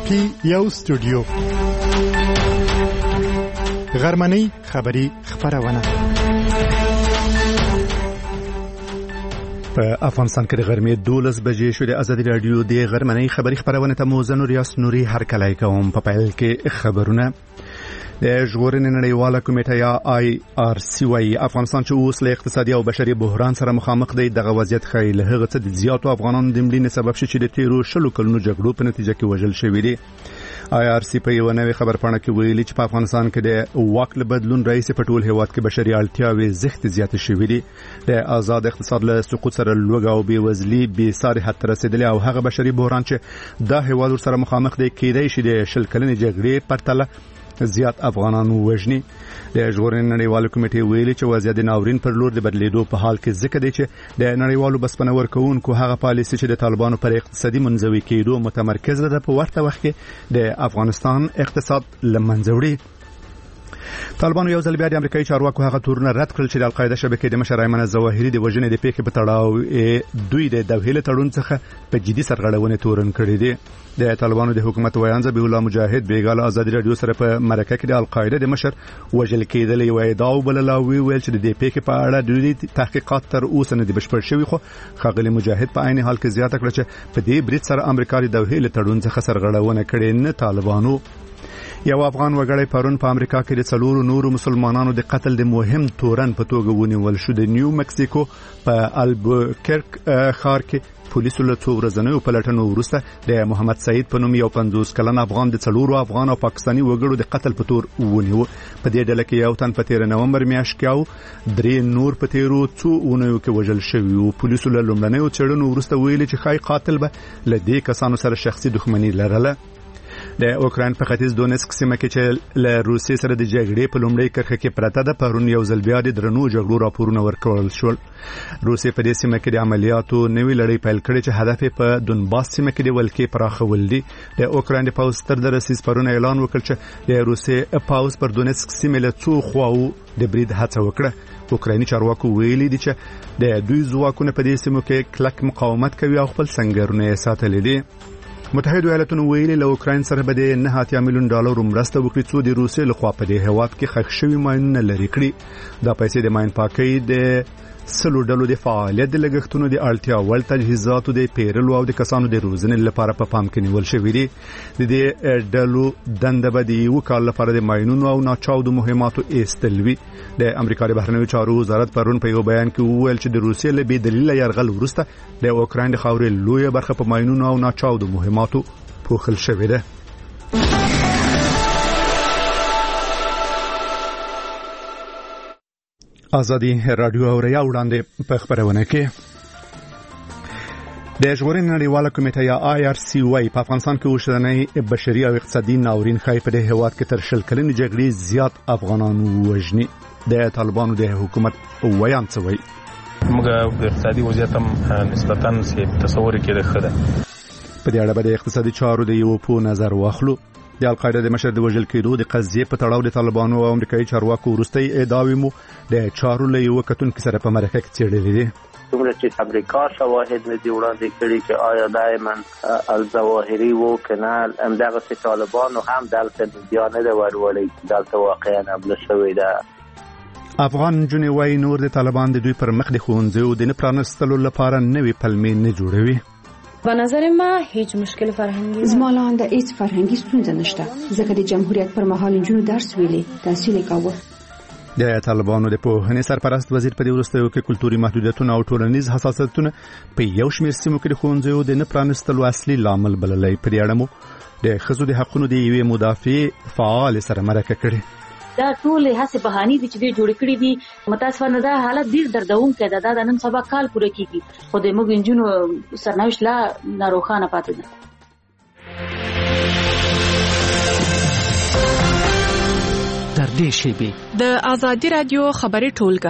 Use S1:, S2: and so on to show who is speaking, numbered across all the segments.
S1: RSP یو سټوډیو غرمنۍ خبری خبرونه په افغانستان کې د غرمې 12 بجې شو. د آزادي رادیو د غرمنۍ خبری خبرونه ته موزن ریاست نوري هر کله کوم. په پیل کې خبرونه. د ژغورنې نړیواله کمیټه یا IRC افغانستان چې اوس له اقتصادي او بشري بحران سره مخامخ دی، دغه وضعیت ښیي له هغه څه د زیاتو افغانانو د مړینې سبب شي چې د تیرو 10 کلونو جګړو په نتیجه کې وژل شوي دي. IRC په یو نوې خبرپاڼه کې ویلي چې په افغانستان کې د واک له بدلون رئیس په ټول هیواد کې بشري اړتیاوې زښت زیات شوې دي. د آزاد اقتصاد له سقوط سره لوږه او بېوزلي بې ساري حد ته رسېدلې او هغه بشري بحران چې دا هیواد ورسره مخامخ دی کېدای شي د 10 کلنې جګړې پرتله زیات افغانانو وژني. د ژغورنې نړیواله کمیټې ویلي چې وضعیت د ناورین پر لور د بدلیدو په حال کې ځکه دی چې د نړیوالو بسپنه ورکوونکو هغه پالیسي چې د طالبانو پر اقتصادي منځوي کېدو متمرکز ده په ورته وخت کې د افغانستان اقتصاد له منځه وړي. طالبانو یو ځل بیا د امریکایي چارواکو هغه تورونه رد کړل چې د القاعده شبکې د مشر ایمن الظواهري د وژنې د پیښې په تړاو دوی د دوحې تړون څخه په جدي سرغړونې تورن کړې دي. د طالبانو د حکومت ویان ذبیح الله مجاهد بیګاله آزادي رادیو سره په مرکه کې د القاعده د مشر وژل کېدل یو ادعا وبلله او ویل چې د پیښې په اړه د تحقیقات تر اوسه نه دي بشپړ شوي. خو ښاغلي مجاهد په عین حال کې زیاته کړه چې په دې برید سره امریکا د دوحې تړون څخه سرغړونه کړې نه طالبانو. یو افغان وګړی پرون په امریکا کې د 4 نورو مسلمانانو د قتل د مهم تورن په توګه ونیول شو. د نیو مکسیکو په البوکرک ښار کې پولیسو له څو ورځنیو پلټنو وروسته د محمد سعید په نوم یو 50 کلن افغان د 4 افغان او پاکستاني وګړو د قتل په تور ونیو. په دې ډله کې یو تن په 13 نومبر میاشت کې او 3 نور په تیرو څو اونیو کې وژل شوی او پولیسو له لومړنیو څېړنو وروسته ویلي چې ښایي قاتل به له دې کسانو سره شخصي دښمني لرله. د اوکراین په ختیځ دونیسک سیمه کې چې له روسیې سره د جګړې په لومړۍ کرښه کې پرته ده، پرون یو ځل بیا د درنو جګړو راپورونه ورکول شول. روسیې په دې سیمه کې د عملیاتو نوې لړۍ پیل کړې چې هدف یې په دونباس سیمه کې د ولکې پراخول دي. د اوکراین د پوځ تر درسیز پرون اعلان وکړ چې د روسیې پوځ پر دونیسک سیمه له څو خواو د برید هڅه وکړه. اوکرایني چارواکو ویلي دي چې د دوی ځواکونه په دې سیمه کې کلک مقاومت کوي او خپل سنگرونه ساتلي دي. متحده ایالاتونو ویلي له اوکراین سره به د $9 میلیون مرسته وکړي څو د روسیې لخوا په دې هیواد کې ښخ شوي ماینونه لرې کړي. دا پیسې د ماین پاکۍ د 100 ډلو د فعالیت د لګښتونو د اړتیا وړ تجهیزاتو د پیرلو او د کسانو د روزنې لپاره په پام کې نیول شوي دي. د دې ډلو دنده به د یو کال لپاره د ماینونو او ناچاودو مهماتو ایستل وي. د امریکا د بهرنیو چارو وزارت پرون په یو بیان کې وویل چې د روسیې له بې دلیله یرغل وروسته د اوکراین د خاورې لویه برخه په ماینونو او ناچاودو مهماتو پوښل شوې ده. آزادي رادیو اوریا وړاندې په خبرونه کې د ژغورنې نړیواله کمیټه یا IRC په افغانستان کې اوسنۍ بشري او اقتصادي ناورین ښایي په دې هیواد کې تر 10 کلنې جګړې زیات افغانانو وژني. د طالبانو د حکومت ویان څه وایي؟
S2: موږ د اقتصادي وضعیت هم نسبتاً تصور کې ده.
S1: په دې اړه به د اقتصادي چارو د یو په نظر واخلو. د القاعده د مشر د وژل کېدو د قضیې په تړاو د طالبانو او امریکایي چارواکو وروستۍ ادعاوې مو د چارو له یو کتونکو سره په مرکه کې څېړلې دي.
S3: څومره چې امریکا شواهد نه دی وړاندې کړي چې آیا د ایمن الظواهري وو کنه همدغه طالبانو هم دلته بیان نه ورولې دلته واقعا حمله شوې ده.
S1: افغان جنوي وای نور د طالبان د دوی پر مخ د خوندزو د نه پرانستلو لپاره نوې پلمې نه جوړوي.
S4: به نظر ما هیڅ مشکل فرهنګي
S5: زما لاندې هیڅ فرهنګي ستونزه نشته ځکه د جمهوریت پر مهال جنو درس ویلي تحصیل کاوه.
S1: د طالبانو د پوهنې سرپرست وزیر په دې وروستیو کې کلتوري محدودیتونه او ټولنیز حساسیتونه په یو شمېر سیمو کې د ښوونځیو د نه پرانستلو اصلي لامل بللی. په دې اړه مو د ښځو د حقونو د یوې مدافع فعال سره مرکه کړې.
S6: دا ټول هڅې بهانې دي چې دوی جوړ کړې دي. متاسفانه دا حالت ډیر دردونکی ده. دا د نن سبا کال پوره کیږي خو د موږ انجونو سرنوشت لا ناروښانه پاتې ده.
S7: تر دې شیبې
S8: د آزادي رادیو خبري ټولګه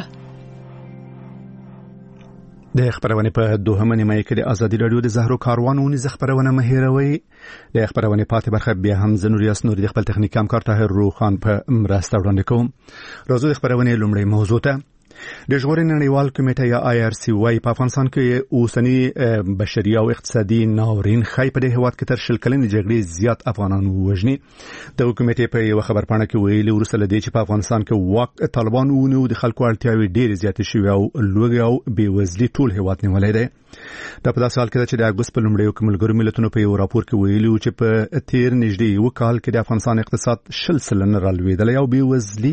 S1: د خبرونه په دوهمه نیمه کې د آزادي رادیو د زهرو کاروانونی خبرونه مهیروي. د خبرونه پاتې برخه بیا هم زنوریاس نور د خپل تخنیک همکار طاهر روخان په مرسته وړاندې کوم. راځو د خبرونه لومړی موضوع ته. د ژغورنې نړیوال کمیټه یا IRC وايي په افغانستان کې اوسنی بشري او اقتصادي ناورین خای په دې هواد کې تر شل کلنې جګړې زیات افغانان وژني. د کمیټې په یو خبرپاڼه کې ویلي ورسره لدی چې په افغانستان کې واک طالبان ونیو د خلکو اړتیاوې ډېرې زیاتې شوې او لوږه او بېوزلي ټول هواد نیولې ده. دا په داسې حال کې چې د اګوست په لومړیو کې ملګرو ملتونو په یو راپور کې ویلي چې په تیر نږدې یو کال کې د افغانستان اقتصاد 10% رالوېدلی او بېوزلي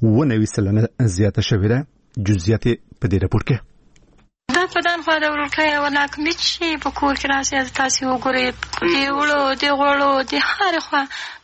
S1: 90% زیاته شوې ده. جزئیات په دې راپور کې
S9: دا په دان خو د ورکه یو ناکمیت شي په کور کې راځي تاسو وګورئ دی وړو دی غوړو دی هر خوا.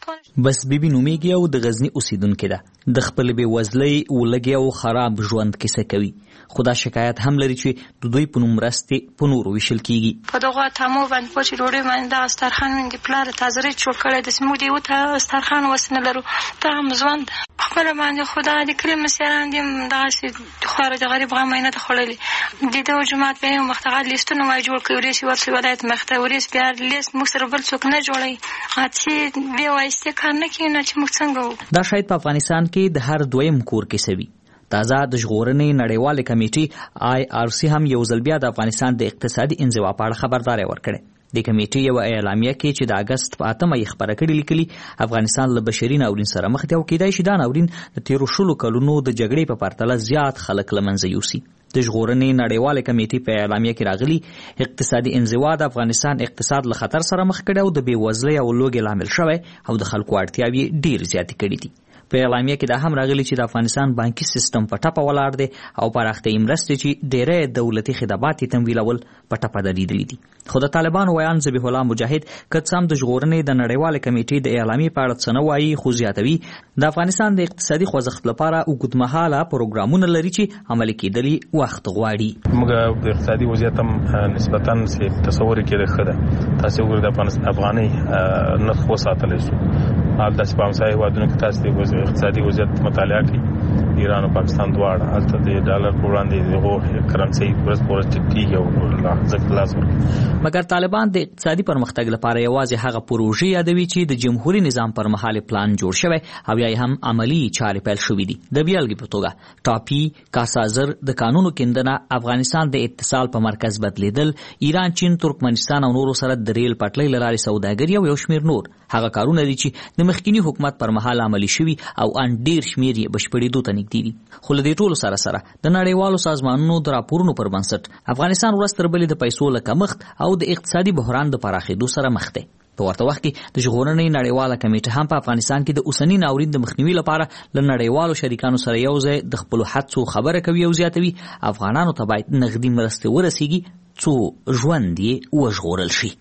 S10: بس بیبي نومیږي او د غزنی اوسیدونکو ده د خپل بېوزلۍ ولګي او خراب ژوند کیسه کوي. خدا شکایت هم لري چې د دوی په نوم راستي په نورو ویشل کیږي.
S9: په دغه تمو باندې پوښتنه وروړي باندې د استرخان من دی پلار تازه جوړ کړی د سمو دی وته استرخان وسنه لرو ته هم ژوند خپل باندې خدا دې کریم مسیران دې دغه خور د غریب غم نه تخړلې د دې جماعت په یو مختغل لیستونه ما جوړ کړی سی ورسې ولایت مختوري بیا لیست مو سره بل څوک نه جوړي اته به وایسته کار نه کینې چې موږ څنګه
S10: دا شاید په افغانستان کې د هر دویم کور کې سوي. تازه د ژغورنې نړیوال کمیټې IRC هم یو ځل بیا د افغانستان د اقتصادي انزوا په اړه خبرداري ورکړه. د کمیټې یو اعلامیه کې چې د اگست په 8 یې خبره کړې لیکلي افغانستان له بشري ناورین سره مخ دی او کېدای شي دا ناورین د تیرو شلو کلونو د جګړې په پرتله زیات خلک له منځه یوسي. د ژغورنې نړیوال کمیټې په اعلامیه کې راغلي اقتصادي انزوا د افغانستان اقتصاد له خطر سره مخ کړي او د بېوزلۍ او لوږې لامل شوی او د خلکو اړتیاوې ډېر زیاتې کړي دي. په اعلامیه کې دا هم راغلي چې د افغانستان بانکي سیستم په ټپه ولاړ دی او پراختیايي مرستې چې ډېری دولتي خدمات یې تمویلول په ټپه درېدلي دي. خو د طالبانو ویان ذبیح الله مجاهد که څه هم د ژغورنې د نړیوال کمیټې د اعلامیې په اړه څه نه وایي خو زیاتوي د افغانستان د اقتصادي خوځښت لپاره اوږدمهاله پروګرامونه لري چې عملي کېدلي وخت غواړي.
S2: موږ د اقتصادي وضعیت هم نسبتاً تصور کې ښه ده. تاسو وګورئ د افغانۍ نرخ وساتلی شو. حال داسې په همسایه هېوادونو کې تاسو د اقتصادي وضعیت مطالعه کړئ ایران او پاکستان دواړه هلته د ډالر په وړاندې دغه کرنسي ورځ په ورځ ټیټېږي او ځکه لاس ورکوي.
S10: مګر طالبان د اقتصادي پرمختګ لپاره یوازې هغه پروژې یادوي چې د جمهوري نظام پر مهال پلان جوړ شوی او یا هم عملی چارې پیل شوې دي. د بیلګې په توګه ټاپي کاسازر د قانونو کیندنه افغانستان د اتصال په مرکز بدلیدل ایران چین ترکمنستان او نورو سره د ریل پټلۍ لارې سوداګري او یو شمیر نور هغه کارونه دي چې د مخکینی حکومت پر مهال عملی شوي او ان ډیر شمیر یې بشپړېدو ته نږدې دي. خو له دې ټولو سره سره د نړیوالو سازمانونو د راپورونو پر بنسټ افغانستان ورځ تر بلې د پیسو له کمښت او د اقتصادي بحران د پراخېدو سره مخ دی. په ورته وخت کې د ژغورنې نړیواله کمیټه هم په افغانستان کې د اوسني ناورین د مخنیوي لپاره له نړیوالو شریکانو سره یو ځای د خپلو هڅو خبره کوي او زیاتوي افغانانو ته باید نغدي مرستې ورسیږي څو ژوند یې وژغورل شي.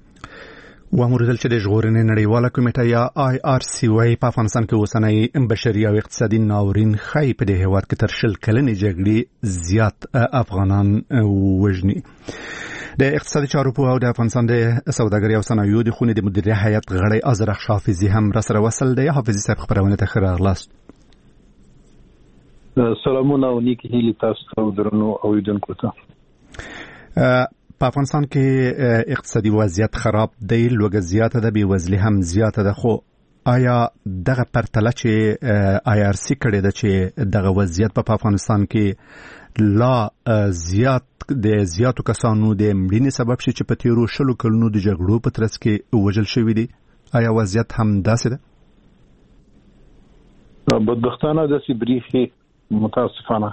S1: واموردل چې د ژغورنې نړیواله کمیټه یا IRC وايي په افغانستان کې اوسنی بشري او اقتصادي ناورین خای په دې هېواد کې تر شل کلنې جګړې زیات افغانان وژني. د اقتصادي چارو په او د افغانستان د سوداګرۍ او صنایعو د خونې د مدیریت هیئت غړی ازرخ حافظي هم را سره وصل دی. حافظي صاحب خبرونه ته ښه راغلاست.
S11: سلامونه او نیکی هیلې تاسو ته درنو اوریدونکو ته.
S1: په افغانستان کې اقتصادي وضعیت خراب دی، لوږه زیاته ده، بېوزلي هم زیاته ده. خو آیا دغه پرتله چې IRC کړې ده چې دغه وضعیت په افغانستان کې لا زیاتو کسانو د مړینې سبب شي چې په تیرو شلو کلونو د جګړو په ترڅ کې وژل شوي دي، آیا وضعیت هم داسې ده؟
S11: بدبختانه داسې بریښي متاسفانه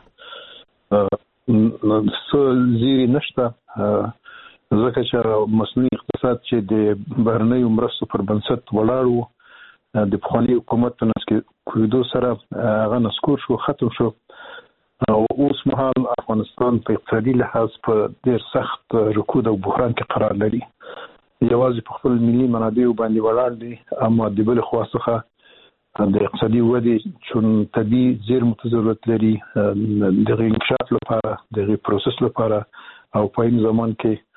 S11: زیری نشته ځکه چې مصنوعي اقتصاد چې د بهرنیو مرستو پر بنسټ ولاړ و د پخواني حکومت په نس کې کویدو سره هغه نسکور شو، ختم شو او اوس مهال افغانستان په اقتصادي لحاظ په ډېر سخت رکود او بحران کې قرار لري. یوازې په خپل ملي منابعو باندې ولاړ دي، اما د بل خوا څخه د اقتصادي ودې چون طبيعي زیرمو ته ضرورت لري د انکشاف لپاره، د پروسس لپاره او په این زمان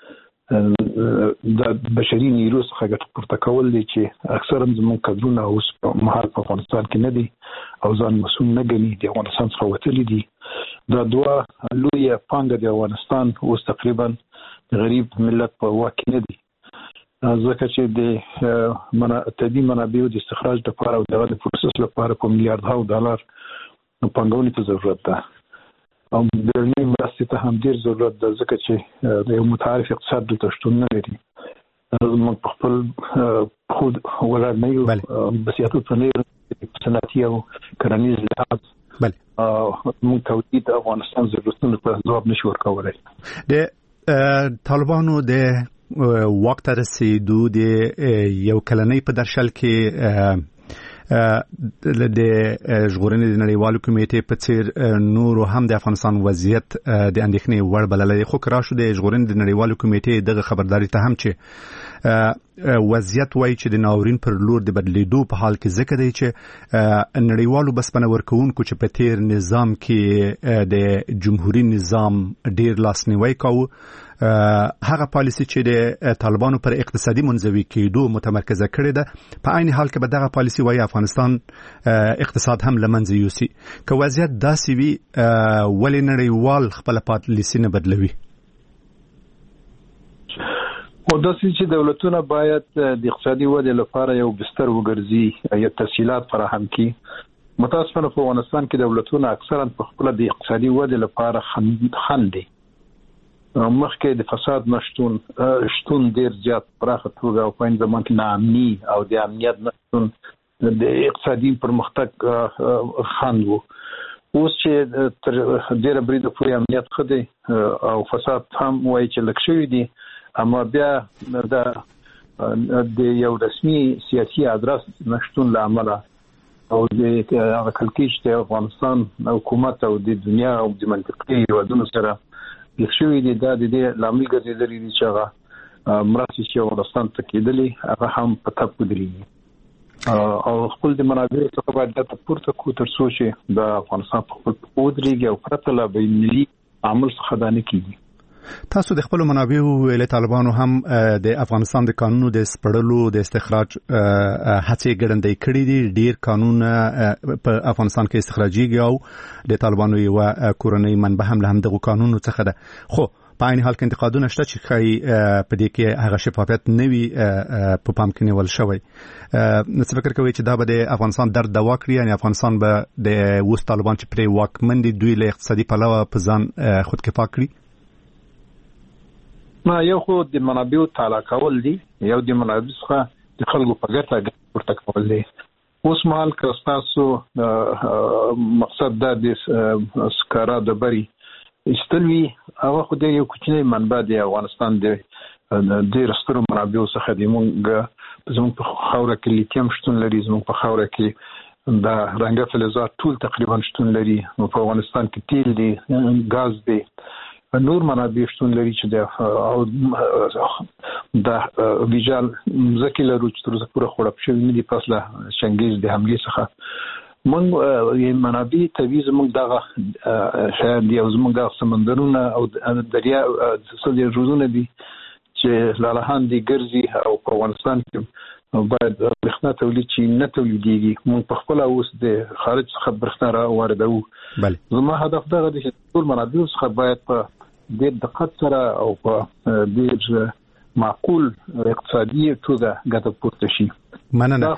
S11: کې د بشري نیرو څخه ګټه پورته کول دي چې اکثرا زموږ کډرونه اوس په مهال په افغانستان کې نه دي او ځان مسؤل نه ګڼي، د افغانستان څخه وتلي دي. دا دوه لوی پانګه د افغانستان اوس تقریبا غریب ملت په واک کې نه دي، ځکه چې د طبیعي منابعو د استخراج لپاره او د پروسس لپاره په میلیاردها ډالر پانګونې ته ضرورت ده. او درنی مرستې ته هم ډیر ضرورت ده ځکه چې د یو متعارف اقتصاد د شتون نه لري. موږ په خپل خود ولاړ نه یو بسیاتو پنیر صنعتي او کرنیز لحاظ موږ تولید افغانستان ضرورتونو ته ځواب نشو ورکولای.
S1: د طالبانو د وخت رسیدو د یو کلنۍ په درشل کې د ژغورنې د نړیوالو کمیټې په څیر نور هم د افغانستان وضعیت د اندېښنې وړ بللی، خو که راشو د ژغورنې د نړیوالو کمیټې دغه خبرداري ته هم چې وضعیت وایي چې د ناورین پر لور د بدلیدو په حال کې ځکه دی چې نړیوالو بسپنه ورکوونکو چې په تیر نظام کې د جمهوریت نظام ډیر لاسنیوی کاوه هغه پالیسی چې د طالبانو پر اقتصادي منزوي کېدو متمرکزه کړې ده، په عین حال کې به دغه پالیسی وایي افغانستان اقتصاد هم لمنځه یوسي. که وضعیت داسې وي ولې نړیوال خپله پالیسی نه بدلوي؟
S11: او داسې چې دولتونه باید د اقتصادي ودې لپاره یو بستر وګرځي یا تسهیلات فراهم کړي. متاسفانه په افغانستان کې دولتونه اکثرا په خپل د اقتصادي ودې لپاره خندي. مخکې د فساد شتون ډیر زیات پراخه توګه او په این زمان کې ناامني او د امنیت نشتون د اقتصادي پرمختګ خند وو. اوس چې تر ډیره بریده پورې امنیت ښه دی او فساد هم وایي چې لږ شوی دی، اما بیا د یو رسمي سیاسي ادرس نشتون له امله او د هغه کلکیش د افغانستان حکومت او د دنیا او د منطقې هیوادونو سره یخشوی دی دا د دې لامل ګرځېدلی دی چې هغه مرستې چې افغانستان ته کېدلې هغه هم په ټپ ودرېږي او خپل د منابعو څخه باید دا پورته کړو تر څو چې د افغانستان په خپل ودرېږي او پرته له بینالمللي عمل څخه دا نه کېږي.
S1: تاسو د خپل منابعو ویلې طالبانو هم د افغانستان د قانونو د سپړلو د استخراج هڅې ګړندۍ کړې دي. ډیر قانونونه په افغانستان کې استخراجيږي او د طالبانو یو کورنۍ منبع هم له همدغه قانونو څخه ده، خو په عین حال کې انتقادونه شته چې ښایي په دې کې هغه شفافیت نه وي په پام کې نیول شوی. څه فکر کوئ چې دا به د افغانستان درد دوا کړي؟ یعنې افغانستان به د اوس طالبان چې پرې واکمن دي دوی له اقتصادي پلوه په ځان خودکفا کړي؟
S11: یو خو د منابعو تالا کول دي، یو د منابعو څخه د خلکو په ګټه پورته کول دي. اوس مهال که ستاسو مقصد دا د سکاره د بري استلوي هغه خو د یو کوچنی منبع د افغانستان د ډېر سترو منابعو څخه دی. زموږ په خاوره کې لیتیم شتون لري، زموږ په خاوره کې د رنګه فلزات ټول تقریبا شتون لري، په افغانستان کې تیل دی، ګاز دی، نور منابع شتون لري چې د ویجال ځکه لرو چې تر اوسه پوره خوړب شوی نه دي پس له چنګیز د حملې څخه. موږ منابع طبیعي زموږ دغه شاید یو زموږ دغه سمندرونه او دریا څلور روزونه دي چې لالهان دي ګرځي او په افغانستان کې باید برېښنا تولید چې نه تولیدېږي. موږ په خپله اوس د خارج څخه برېښنا راواردوو. زما هدف دغه دی چې ټول منابعو څخه باید په ډېر دقت سره او په ډېر معقول اقتصادي توګه ګټه پورته شي.
S1: مننه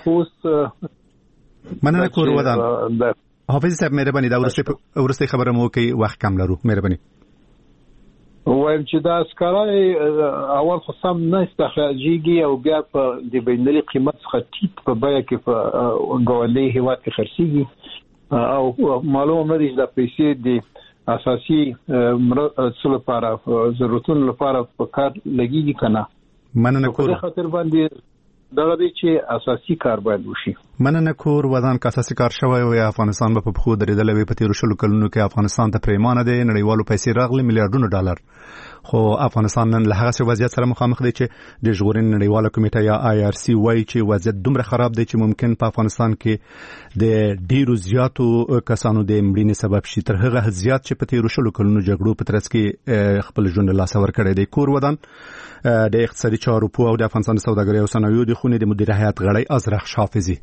S1: کور ودان حافظ صاحب، مهرباني دا ورسته خبره مو کوي، وخت کم لرو، مهرباني.
S11: وایم چې دا سکاره اول خو سم نه استخراجيږي او بیا په د بینالمللي قیمت څخه ټیټ په بیه کې په ګاونډي هیواد کې خرڅيږي او معلومه نه دي چې د پیسې د اساسي څه لپاره ضرورتونو لپاره په کار لګيږي کنه.
S1: مننه کور
S11: په خاطر باندې دغه دی چې اساسي کار باید وشي.
S1: مننه کور ودان که اساسي کار شوی وي افغانستان به په خو درېدل وي. په تیر شلو کلونو کې افغانستان ته پریمانه دي نړیوالو پیسې راغلي میلیارډونو ډالر، خو افغانستان نن له هغه وضعیت سره مخامخ دی چې د ژغورنې نړیواله کمیټه یا IRC وایي چې وضعیت دومره خراب دی چې ممکن په افغانستان کې د ډیرو زیاتو کسانو د مړینې سبب شي، تر هغه زیات چې په تیر شلو کلونو جګړو په ترڅ کې خپل ژوند له لاسه ورکړی دی. کور ودان د اقتصادي چارو په او د افغانستان د سوداګرۍ او صنایعو د خونې د مدیر هیئت غړی ازرخ شافزي.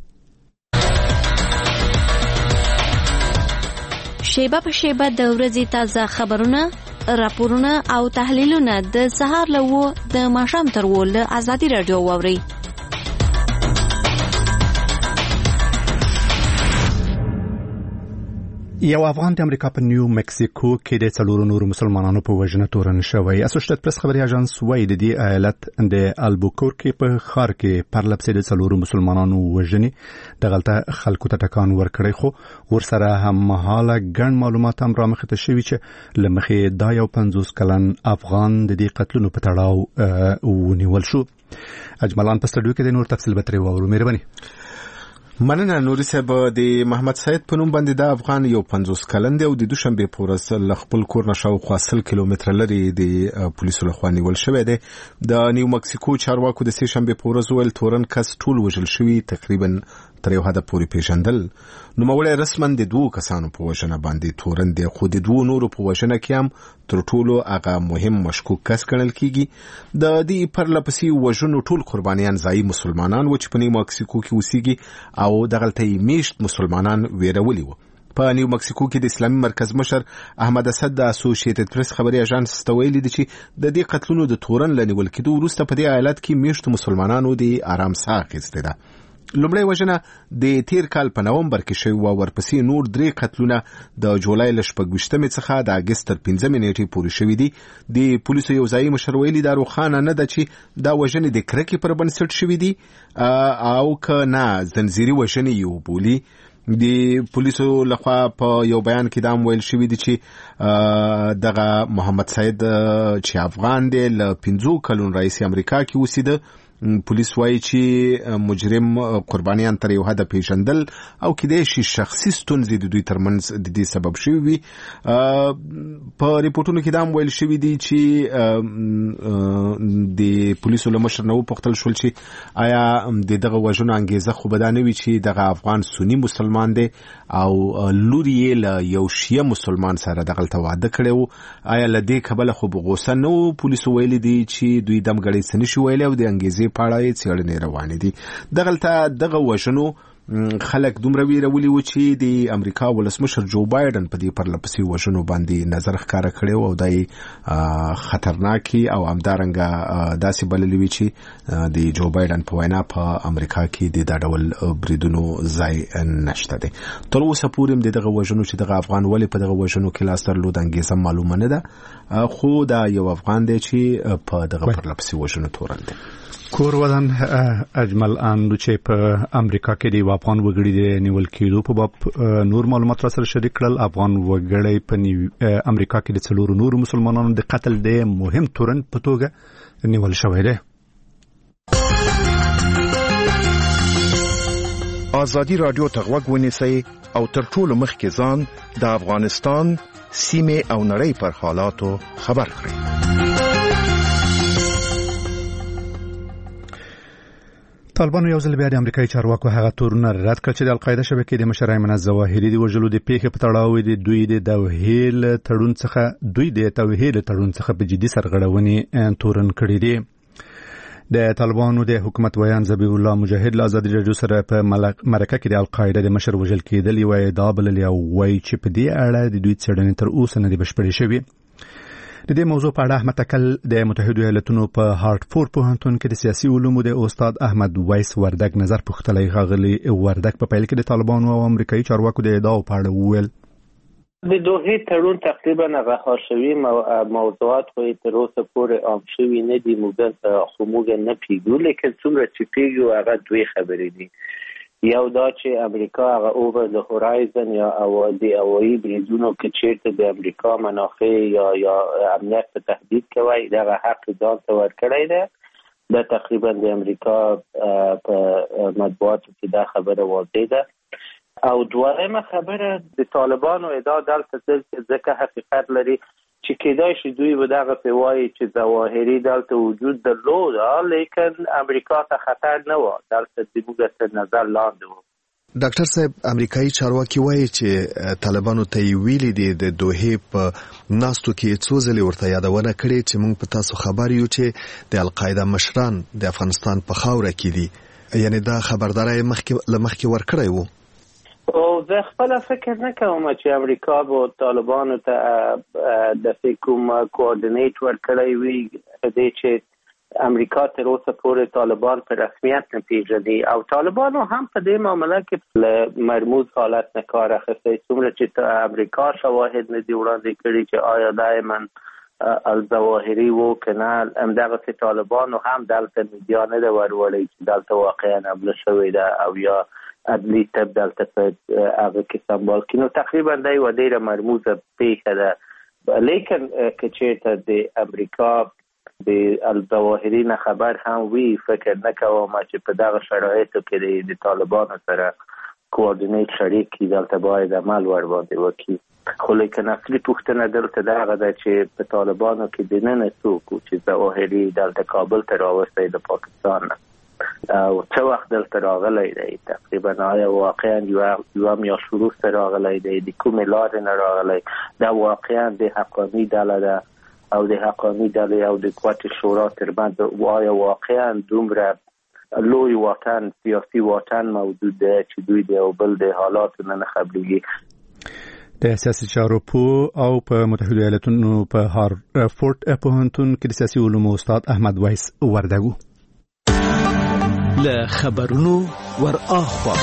S12: شیبه په شیبه د ورځې تازه خبرونه، راپورونه او تحلیلونه د سهار له 9 د ماښام تر 10 له ازادي رادیو واوري.
S1: یو افغان د امریکا په نیو مکسیکو کې د څلورو نورو مسلمانانو په وژنه تورن شوی. اسوشیټډ پریس خبري اژانس وايي د دې ایالت د البوکورکي په ښار کې پرلپسې د څلورو مسلمانانو وژنې دغلته خلکو ته ټکان ورکړی، خو ورسره هم مهاله ګڼ معلومات هم رامخې ته شوي چې له مخې دا یو 50 کلن افغان د دې قتلونو په تړاو ونیول شو. اجملان په سټډیو کې د نور تفصیل به ترې واورو. مهرباني.
S13: مننه نوري صاحب. د محمد سید په نوم باندې د افغان یو 50 کلن دی او د دوشنبه په ورځ له خپل کور نه شاوخوا 100 کیلومتره لري د پولیسو لخوا نیول شوی دی. د نیو مکسیکو چارواکو د سه شنبه په ورځ ول تورن کس ټول وژل شوی، تقریبا تر یو حد پورې پیژندل. نو موږ رسمن د دوه کسانو په وژنه باندې تورن دی، خو د دوه نورو په وژنه کې هم تر ټولو هغه مهم مشکوک کس ګڼل کیږي. د دې پرلپسې وژنو ټول قربانیان ځای مسلمانان و چې په نیو مکسیکو کې اوسېږي او دغلته میشت مسلمانان ویرولي وو. په نیو مکسیکو کې د اسلامي مرکز مشر احمد اسد د اسوسییټډ پریس خبري اژانس ته ویلي دي چې د دې قتلونو د تورن لنیول کېدو وروسته په دې ایالت کې میشت مسلمانانو د آرام ساه اخیستې ده. لومړی وژنه د تیر کال په نومبر کې شوی و، ورپسې نور 3 قتلونه د جولای له 14 څخه د اگست تر 15 نیټې پورې شوي دي. د پولیسو یو ځایي مشر ویلي دا روښانه نه ده چې دا وژنې د کرکې پر بنسټ شوي دي او که نه زنځیري وژنې یو بولي. د پولیسو لخوا په یو بیان کې دا ویل شوی دي چې دغه محمد سید چې افغان دی له 15 کلونو راهیسې امریکا کې اوسېده. پولیس وایي چې مجرم قربانیان تر یو حد پیژندل او کېدای شي شخصي ستونزې د دوی ترمنځ د دې سبب شوي وي. په ریپورتونو کې دا هم ویل شوي دي چې د پولیسو له مشر نه وپوښتل شول چې آیا د دغه وژنو انګیزه خو به دا نه وي چې دغه افغان سني مسلمان دی او لور یې له یو شیعه مسلمان سره دغلته واده کړی و، آیا له دې کبله خو به غوسه نه و؟ پولیسو ویلي دي چې دوی دمګړی څه نشي ویلی او د انګیزې په اړه یې څېړنې روانې دي. دغلته دغه وژنو خلک دومره ویرولي وو چې د امریکا ولسمشر جو بایدن په دې پرلپسې وژنو باندې نظر ښکاره کړی او دا یې خطرناکي او همدارنګه داسې بللي وي چې د جو بایدن په وینا په امریکا کې د دا ډول بریدونو ځای نشته دی. تر اوسه پورې د دغه وژنو چې دغه افغان ولې په دغه وژنو کې لاس درلود انګیزه معلومه نه ده، خو دا یو افغان دی چې په دغه پرلپسې وژنو تورن دی.
S1: کور ودان اجمل اندو چې په امریکا کې د افغان وګړي د نیول کېدو په باب نور معلومات را سره شریک کړل. افغان وګړي په امریکا کې د څلورو نورو مسلمانانو د قتل د مهم تورن په توګه نیول شوی دی.
S14: ازادي رادیو ته غوږ ونیسئ او تر ټولو مخکې ځان د افغانستان سیمې او نړۍ پر حالاتو خبر کړئ.
S1: طالبانو یو ځل بیا د امریکایي چارواکو هغه تورونه رد کړ چې د القاعده شبکې د مشر ایمن الظواهري د وژلو د پیښې په تړاو د دوی د توهیل تړون څخه په جدي سرغړونې تورن کړی دی. د طالبانو د حکومت ویان ذبیح الله مجاهد له ازادي رادیو سره په مرکه کې د القاعده د مشر وژل کېدل یو ادعا بللې او وایي چې په دې اړه د دوی څېړنې تر اوسه نه دي بشپړې شوې. د دې موضوع په اړه احمد تکل د متحده ایالاتونو په هارټفورد پوهنتون کې د سیاسي علومو د استاد احمد ویس وردګ نظر پوښتلی. غاغلی وردګ په پیل کې د طالبانو او امریکایي چارواکو د ادعاو په اړه وویل
S3: د دوحې تړون تقریبا رها شوي موضوعات خو تر اوسه پورې عام شوي نه دي، موږ نه پیږو، لیکن څومره چې پیږو هغه دوی خبرې دي. یو دا چې امریکا هغه اوور د هورایزن یا د هوایي بریدونو کې چیرته د امریکا منافع یا امنیت ته تهدید کوي دغه حق ځان ته ورکړی دی. دا تقریبا د امریکا په مطبوعاتو کې دا خبره واضح ده. او دویمه خبره د طالبانو ادعا دلته ځکه حقیقت لري چې کېدای شي دوی به دغه په وایي چې ظواهري دلته وجود درلود، لیکن امریکا ته خطر نه و، دلته د موږ تر نظر لاندې و.
S14: ډاکټر صاحب امریکایي چارواکي وایي چې طالبانو ته ویلي دي د دوحې په ناستو کې څو ځلې ورته یادونه کړې چې موږ په تاسو خبر یو چې د القاعده مشران د افغانستان په خاوره کې دي، یعنی دا خبرداري مخکې ورکړی وو.
S3: او زه خپل فکر نه کوم چې امریکا به طالبانو ته د کوم کوارډینیټ ورکړی وي دې چې امریکا تر اوسه پورې طالبان په رسمیت نه پیژني او طالبانو هم په دې معاملې کې له مرموز حالت نه کار اخیستی، څومره چې امریکا شواهد نه دي وړاندې کړي چې آیا دایما الظواهري و که نه، همدغسې طالبانو هم دلته میډیا نه ده ورولې چې دلته واقعا حمله شوې ده او یا عدلي طب دلته په هغه کې سمبال کړي. نو تقریبا دا یوه ډېره مرموزه پیښه ده، لیکن که چېرته د امریکا د الظواهري نه خبر هم وي، فکر نه کوم چې په دغه شرایطو کې د طالبانو سره کوارډینیټ شریک کړي، دلته باید عمل ور باندې وکړي. خو لیکن اصلي پوښتنه دلته دغه ده چې په طالبانو کې دننه څوک و چې ظواهري دلته کابل ته راوستی د پاکستان نه او څه وخت دلته راغلی دی، تقریبا آیا واقعا یوه میاشت وروسته راغلی دی، د کومې لارې نه راغلی، دا واقعا د حقاني ډله ده او د حقاني ډلې او د قوت شورا ترمنځ آیا واقعا دومره لوی واټن سیاسي واټن موجود دی چې دوی د یو بل د حالاتو نه خبرېږي.
S1: د سیاسي چارو پوه او په متحده ایالاتونو په هارفورد پوهنتون کې د سیاسي علومو استاد احمد ویس وردګو
S7: له خبرونو ور اخوا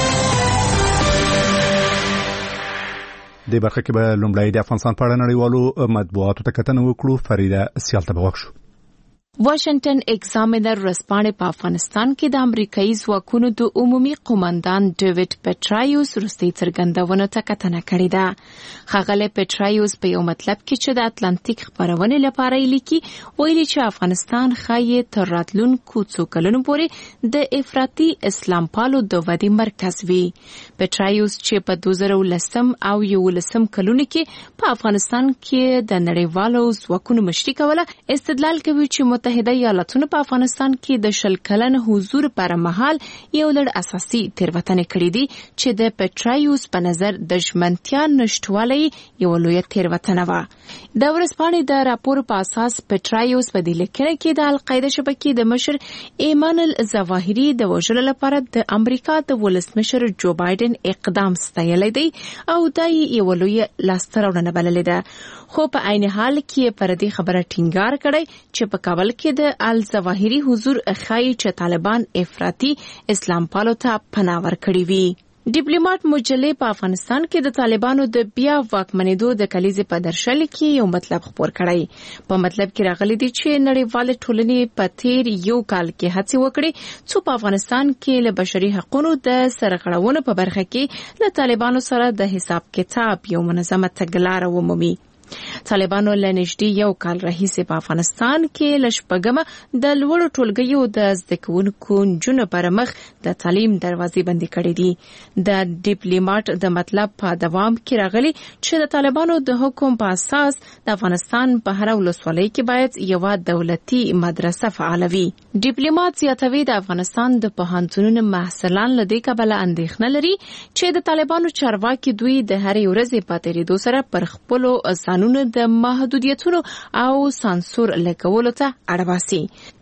S1: د برخه کې به لومړی د افغانستان په اړه نړیوالو مطبوعاتو ته کتنه وکړو. فریده سیال ته بغوښ شو.
S8: واشنگټن ایگزامینر ورځپاڼې په افغانستان کې د امریکایي ځواکونو د عمومي قوماندان ډیوډ پټرایوس وروستۍ څرګندونه ته کتنه کړې ده. ښاغلی پټرایوس په یو مطلب کې چې د اتلانتیک خپرونې لپاره یې لیکي ویلي چې افغانستان ښایي تر راتلونکو څو کلونو پورې د افراطي اسلام پالو د ودې مرکز وي. پټرایوس چې په 2010 او 2011 کلونو کې په افغانستان کې د نړیوالو ځواکونو مشري کوله، استدلال کوي چې متحده ایالاتونو په افغانستان کې د 10 کلن حضور پر مهال یو لړ اساسي تېروتنې کړې دي چې د پټرایوس په نظر د ژمنتیا نشټوالی یو لویه تېروتنه وه. د ورځپاڼې د راپور په اساس پټرایوس په دې لیکنه کې د القاعده شبکې د مشر ایمان الظواهري د وژلو لپاره د امریکا د ولسمشر جو بایدن اقدام ستایلی دی او دا یې یو لویه لاسته راوړنه بللې ده. خو په عین حال کې پر دې خبره ټینګار کړی چې په کابل کې د الظواهري حضور ښایي چې طالبان افراطي اسلام پالو ته پناه ورکړي وي. ډیپلوماټ مجلې په افغانستان کې د طالبانو د بیا واکمنېدو د کلیزې په درشل کې یو مطلب خپور کړی. په مطلب کې راغلي دي چې نړیوال ټولنې په تیر یو کال کې هڅې وکړي چې په افغانستان کې له بشري حقوقو د سرغړونو په برخه کې له طالبانو سره د حساب کتاب یو منظمه تګلاره ومومي. طالبانو له نږدې یو کال راهیسې په افغانستان کې له شپږمه د لوړو ټولګیو د زده کوونکو نجونو پر مخ د تعلیم دروازې بندې کړې دي. د ډیپلوماټ د مطلب په دوام کې راغلي چې د طالبانو د حکم په اساس د افغانستان په هر ولسوالۍ کې باید یو دولتي مدرسه فعال وي. ډیپلوماټ زیاتوي د افغانستان د پوهنتونونو محصلان له دې کبله اندېښنه لري چې د طالبانو چارواکي دوی د هرې ورځې په تېرېدو سره پر خپلو قانون د محدودیتونو او سانسور لګولو ته اړ باسي.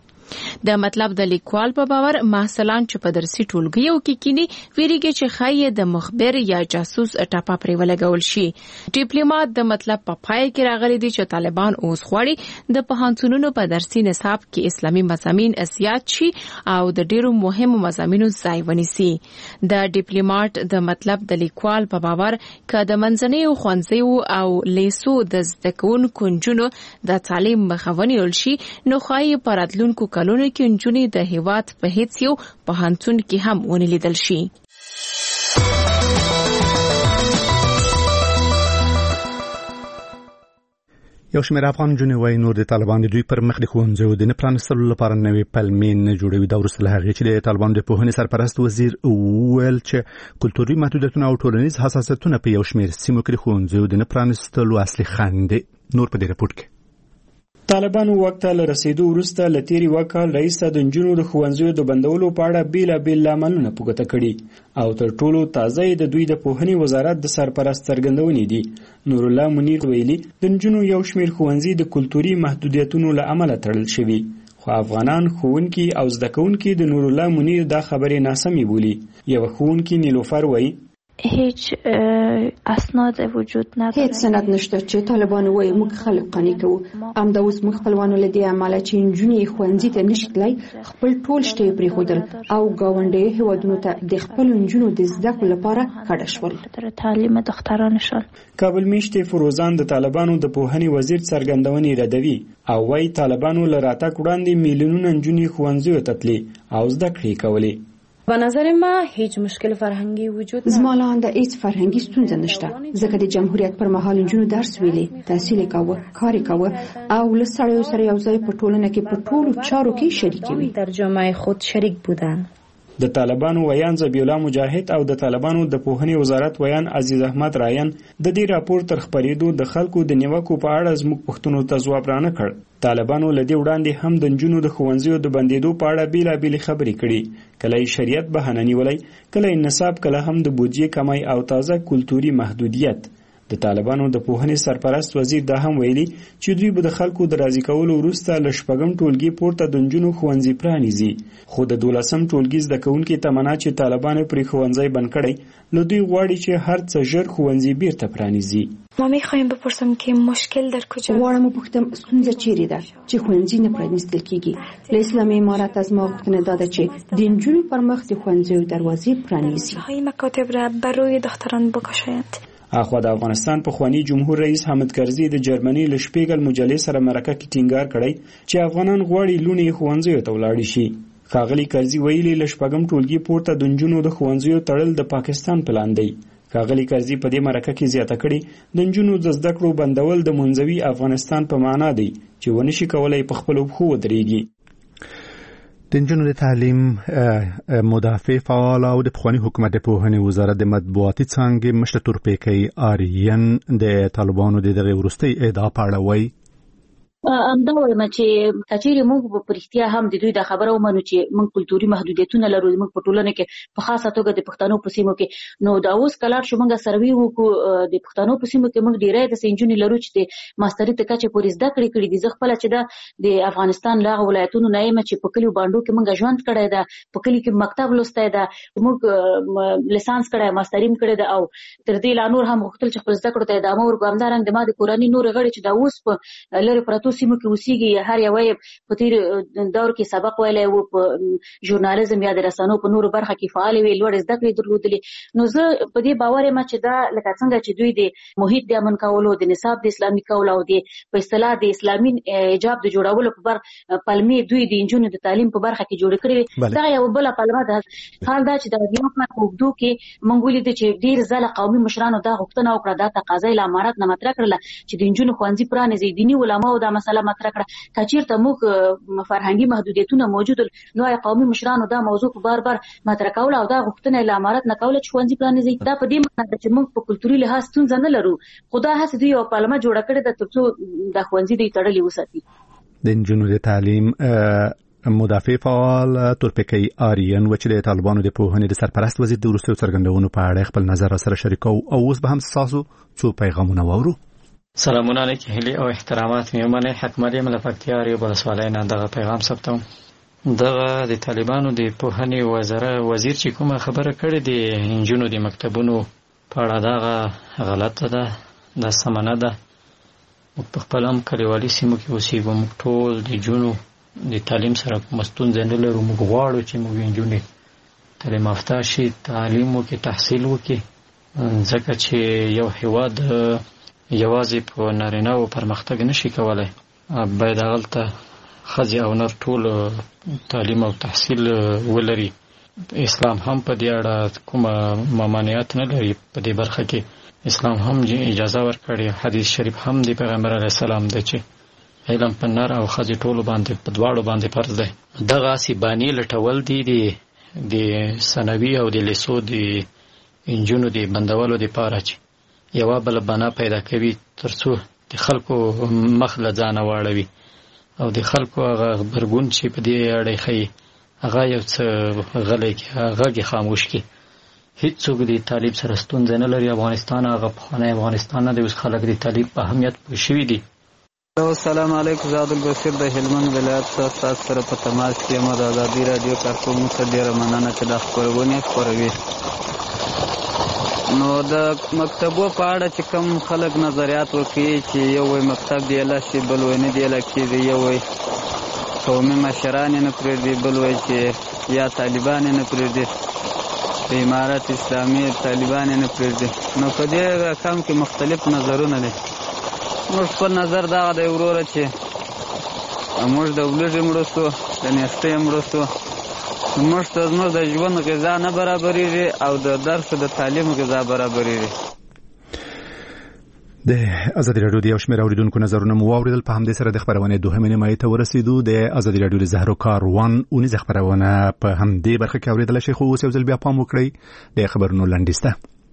S8: د مطلب د لیکوال په باور محصلان چې په درسي ټولګیو کې کینی ویریږي چې ښایي د مخبر یا جاسوس ټاپه پرې ولګول شي. ډیپلوماټ د مطلب په پای کې راغلي دي چې طالبان اوس غواړي د پوهنتونونو په درسي نصاب کې اسلامي مضامین زیات شي او د ډیرو مهمو مضامینو ځای ونیسي. د ډیپلوماټ د مطلب د لیکوال په باور که د منځنیو ښوونځیو او لیسو د زده کوونکو نجونو د تعلیم مخه ونیول شي نو ښایي په راتلونکو کلونو کې نجونې د هیواد په هیڅ یو پوهنتون کې هم ونه لیدل شي.
S1: یو شمېر افغان نجونې وایي نور د طالبان د دوی پر مخ د ښوونځیو د نه پرانیستلو لپاره نوې پلمې نه جوړوي. دا وروسته له هغې چې د طالبانو د پوهنې سرپرست وزیر وویل چې کلتوري محدودیتونه او ټولنیز حساسیتونه په یو شمېر سیمو کې د ښوونځیو د نه پرانیستلو اصلي خنډ دي. نور په دې راپور کې
S15: طالبانو وخت له رسیدو وروسته له تیری وکال رئیس د نجونو د ښوونځیو د بندولو په اړه بیلابیل لاملونه په ګوته کړي او تر ټولو تازه د دوی د پوهنې وزارت د سرپرست څرګندونې دي. نور الله منیر ویلي د نجونو یو شمېر ښوونځي د کلتوري محدودیتونو له امله تړل شوي، خو افغانان ښوونکي او زده کوونکي د نور الله منیر دا خبرې ناسمې بولي. یو ښوونکي نیلوفر وایي
S16: هیچ اسناد وجود نداره.
S5: هیڅ سند نشته چې طالبان وایي موږ خلک قانع کوو. همدا اوس موږ خپلوانو له دې عمله چې نجونې ښوونځي ته نشي تللی خپل ټول شی پرېښودل او ګاونډي هیوادونو ته د خپلو نجونو د زده کړو لپاره کډه شول.
S16: تعلیم دخترانشان.
S15: کابل میشتې فروزان د طالبانو د پوهنې وزیر څرګندونې ردوي او وايي طالبانو له راتګ وړاندې میلیونونه نجونې ښوونځیو ته تللې او زده کړې کولې.
S4: به نظر ما هیچ مشکل فرهنگی وجود نداره.
S5: زما لاندې هیڅ فرهنګي ستونزه نشته ځکه د جمهوریت پر مهال نجونو درس ویلي، تحصیل کاوه، کار کاوه او له سړیو سره یو ځای په ټولنه کې په ټولو چارو کې شریک وي.
S4: در جامعه خود شریک بودن.
S15: د طالبانو ویان ذبیح الله مجاهد او د طالبانو د پوهنې وزارت ویان عزیز احمد رایان د دې راپور تر خپرېدو د خلکو د نیوکو په اړه زموږ پوښتنو ته ځواب رانه کړ. طالبانو له دې وړاندې هم د نجونو د ښوونځیو د بندېدو په اړه بېلابېلې خبرې کړي. کله یې شریعت بهانه نیولی، کله یې نصاب، کله هم د بودجې کمی او تازه کلتوري محدودیت. د طالبانو د پوهنې سرپرست وزیر دا هم ویلي چې دوی به د خلکو د راضي کولو وروسته له شپږم ټولګي پورته د نجونو ښوونځي پرانیزي. خو د 12م ټولګي زده کوونکي تمنا چې طالبانو پرې ښوونځی بند کړی، له دوی غواړي چې هر څه ژر ښوونځي بیرته پرانیزي.
S16: ما میخوایم بپرسم که مشکل در کجا؟
S5: غواړم وپوښتم ستونزه چیرې ده چې ښوونځي نه پرانیستل کیږي. له اسلامي امارت از ما غوښتنه دا ده چې د نجونو پر مخ د ښوونځیو دروازې پرانیزي.
S16: مکاتب را برای دختران بگشایند.
S15: اخوا د افغانستان پخوانی جمهور رئیس حامد کرزي د جرمني له شپیګل مجلې سره مرکه کې ټینګار کړی چې افغانان غواړي لونې ښوونځیو ته ولاړ شي. ښاغلي کرزي ویلي له شپږم ټولګي پورته د نجونو د ښوونځیو تړل د پاکستان پلان دی. ښاغلي کرزي په دې مرکه کې زیاته کړې د نجونو د زده کړو بندول د منځوي افغانستان په معنا دی چې ونشي کولای په خپلو پښو ودرېږي.
S1: د نجونو د تعلیم مدافع فعال او د پخوانی حکومت د پوهنې وزارت د مطبوعاتي څانګې مشر تورپیکی آریان د طالبانو د دغه وروستۍ ادعا په اړه وایي
S6: همدا وایم چې کچېرې موږ په رښتیا هم د دوی د خبره ومنو چې موږ کلتوري محدودیتونه لرو موږ په ټولنه کې په خاصه توګه د پښتنو په سیمو کې نو دا اوس کلار شو موږ سروي وکړو د پښتنو په سیمو کې موږ ډیری د سنجونې لرو چې د ماستري ته کچې پورې زده کړې دي. زه خپله چې د افغانستان له ولایتونو نه یم چې په کلیو باندو کې موږ ژوند کړی ده، په کلي کې مکتب لوستی ده، موږ لیسانس کړی، ماستریم کړی ده او تر دې لا نور هم غوښتل چې خپل زده کړو ته ادامه ورکړو. همدارنګه د ما د کورنۍ نور غړي چې دا اوس په لرې پرتو سیمو کې اوسېږي هر یو په تیر دور کې سبق ویلی و، په ژورنالیزم یا د رسنیو په نورو برخه کې فعال وي، لوړې زده کړې درلودلې. نو زه په دې باور یم چې دا لکه څنګه چې دوی د محیط د امن کولو، د نصاب د اسلامي کولو او د په اصطلاح د اسلامي حجاب د جوړولو په پلمې دوی د نجونو د تعلیم په برخه کې جوړې کړې وي. دغه یو بله پلمه ده. حال دا چې د یو کال په اوږدو کې موږ ولیدو چې ډېر ځله قومي مشرانو دا غوښتنه وکړه، دا تقاضا یې له امارت نه مطرح کړله چې د نجونو ښوونځي پرانیزي. دیني علماو دا مسله مطرح کړه. که چېرته موږ فرهنګي محدودیتونه موجود نو قومي مشرانو دا موضوع په بار بار مطرح کوله او دا غوښتنه یې له امارت نه کوله چې ښوونځي پرانیزي. دا په دې معنی ده چې موږ په کلتوري لحاظ ستونزه نه لرو، خو دا هسې دوی یوه پلمه جوړه کړې ده تر څو دا ښوونځي دوی تړلي وساتي.
S1: د نجونو د تعلیم مدافع فعال تورپیکی آریان و چې د طالبانو د پوهنې د سرپرست وزیر د وروستیو څرګندونو په اړه خپل نظر سره شریکو او اوس به هم ستاسو څو پیغامونه واورو.
S17: سلامونه علیکم، هیلې او احترامات مې ومنئ. حکمت یم له پکتیا ریو ولسوالۍ نه دغه پیغام ثبتوم. دغه د طالبانو د پوهنې وزیر چې کومه خبره کړې د نجونو د مکتبونو په اړه دغه غلطه ده، دا سمه نه ده. موږ په خپل هم کلیوالي سیمو کې اوسېږو، موږ ټول د نجونو د تعلیم سره کومه ستونزه نه لرو. موږ غواړو چې موږ نجونې تعلیم یافته شي، تعلیم وکړي، تحصیل وکړي، ځکه چې یو هېواد یوازې په نارینه‌وو پرمختګ نشي کولی، باید هغلته ښځې او نر ټول تعلیم او تحصیل ولري. اسلام هم په دې اړه کومه ممانعت نه لري. په دې برخه کې اسلام هم اجازه ورکړې. حدیث شریف هم د پیغمبر علیه السلام دی چې علم په نر او ښځې ټولو باندې په دواړو باندې فرض دی. دغسې بانې لټول دي د ثانوي او د لیسو د نجونو د بندولو دپاره چې یوه بله بنا پیدا کوي تر څو د خلکو مخ له ځانه واړوي او د خلکو هغه غبرګون چې په دې اړه یې ښیي هغه یو څه غلی کړي، غږ یې خاموش کړي. هېڅوک د تعلیم سره ستونزه نه لري. افغانستان هغه پخوانی افغانستان نه دی، اوس خلک د تعلیم په اهمیت پوه شوي دي.
S18: السلام علیکم، زه عبدالبصیر د هلمند ولایت څخه ستاسو سره په تماس کې یم. د ازادي راډیو کارکوونکو ته ډېره مننه چې دا خپرونې خپروي. نو د مکتبو په اړه چې کوم خلک نظریات وکړي چې یو وایي مکتب دی اله شي بل وایي نه دی اله کېږي یو وایي قومي مشران یې نه پرېږدي بل وایي چې یا طالبان یې نه پرېږدي د امارت اسلامي طالبان یې نه پرېږدي نو په دې رقم کې مختلف نظرونه دي موږ خپل نظر دغه دی وروره چې موږ د ولږې مړه شو د نیستۍ مړه شو موږ ته زموږ د ژوند غذا نه برابرېږي او د درس د تعلیم غذا برابرېږي.
S1: د ازادي راډیو د یو شمېر اوریدونکو نظرونه مو واوریدل. په همدې سره د خبرونې دوهمې نیمایي ته ورسېدو. د ازادي راډیو د زهرو کاروان اونیزه خبرونه په همدې برخه کې اوریدل شي. خو اوس یو ځل بیا پام وکړئ د خبرونو لنډیسته.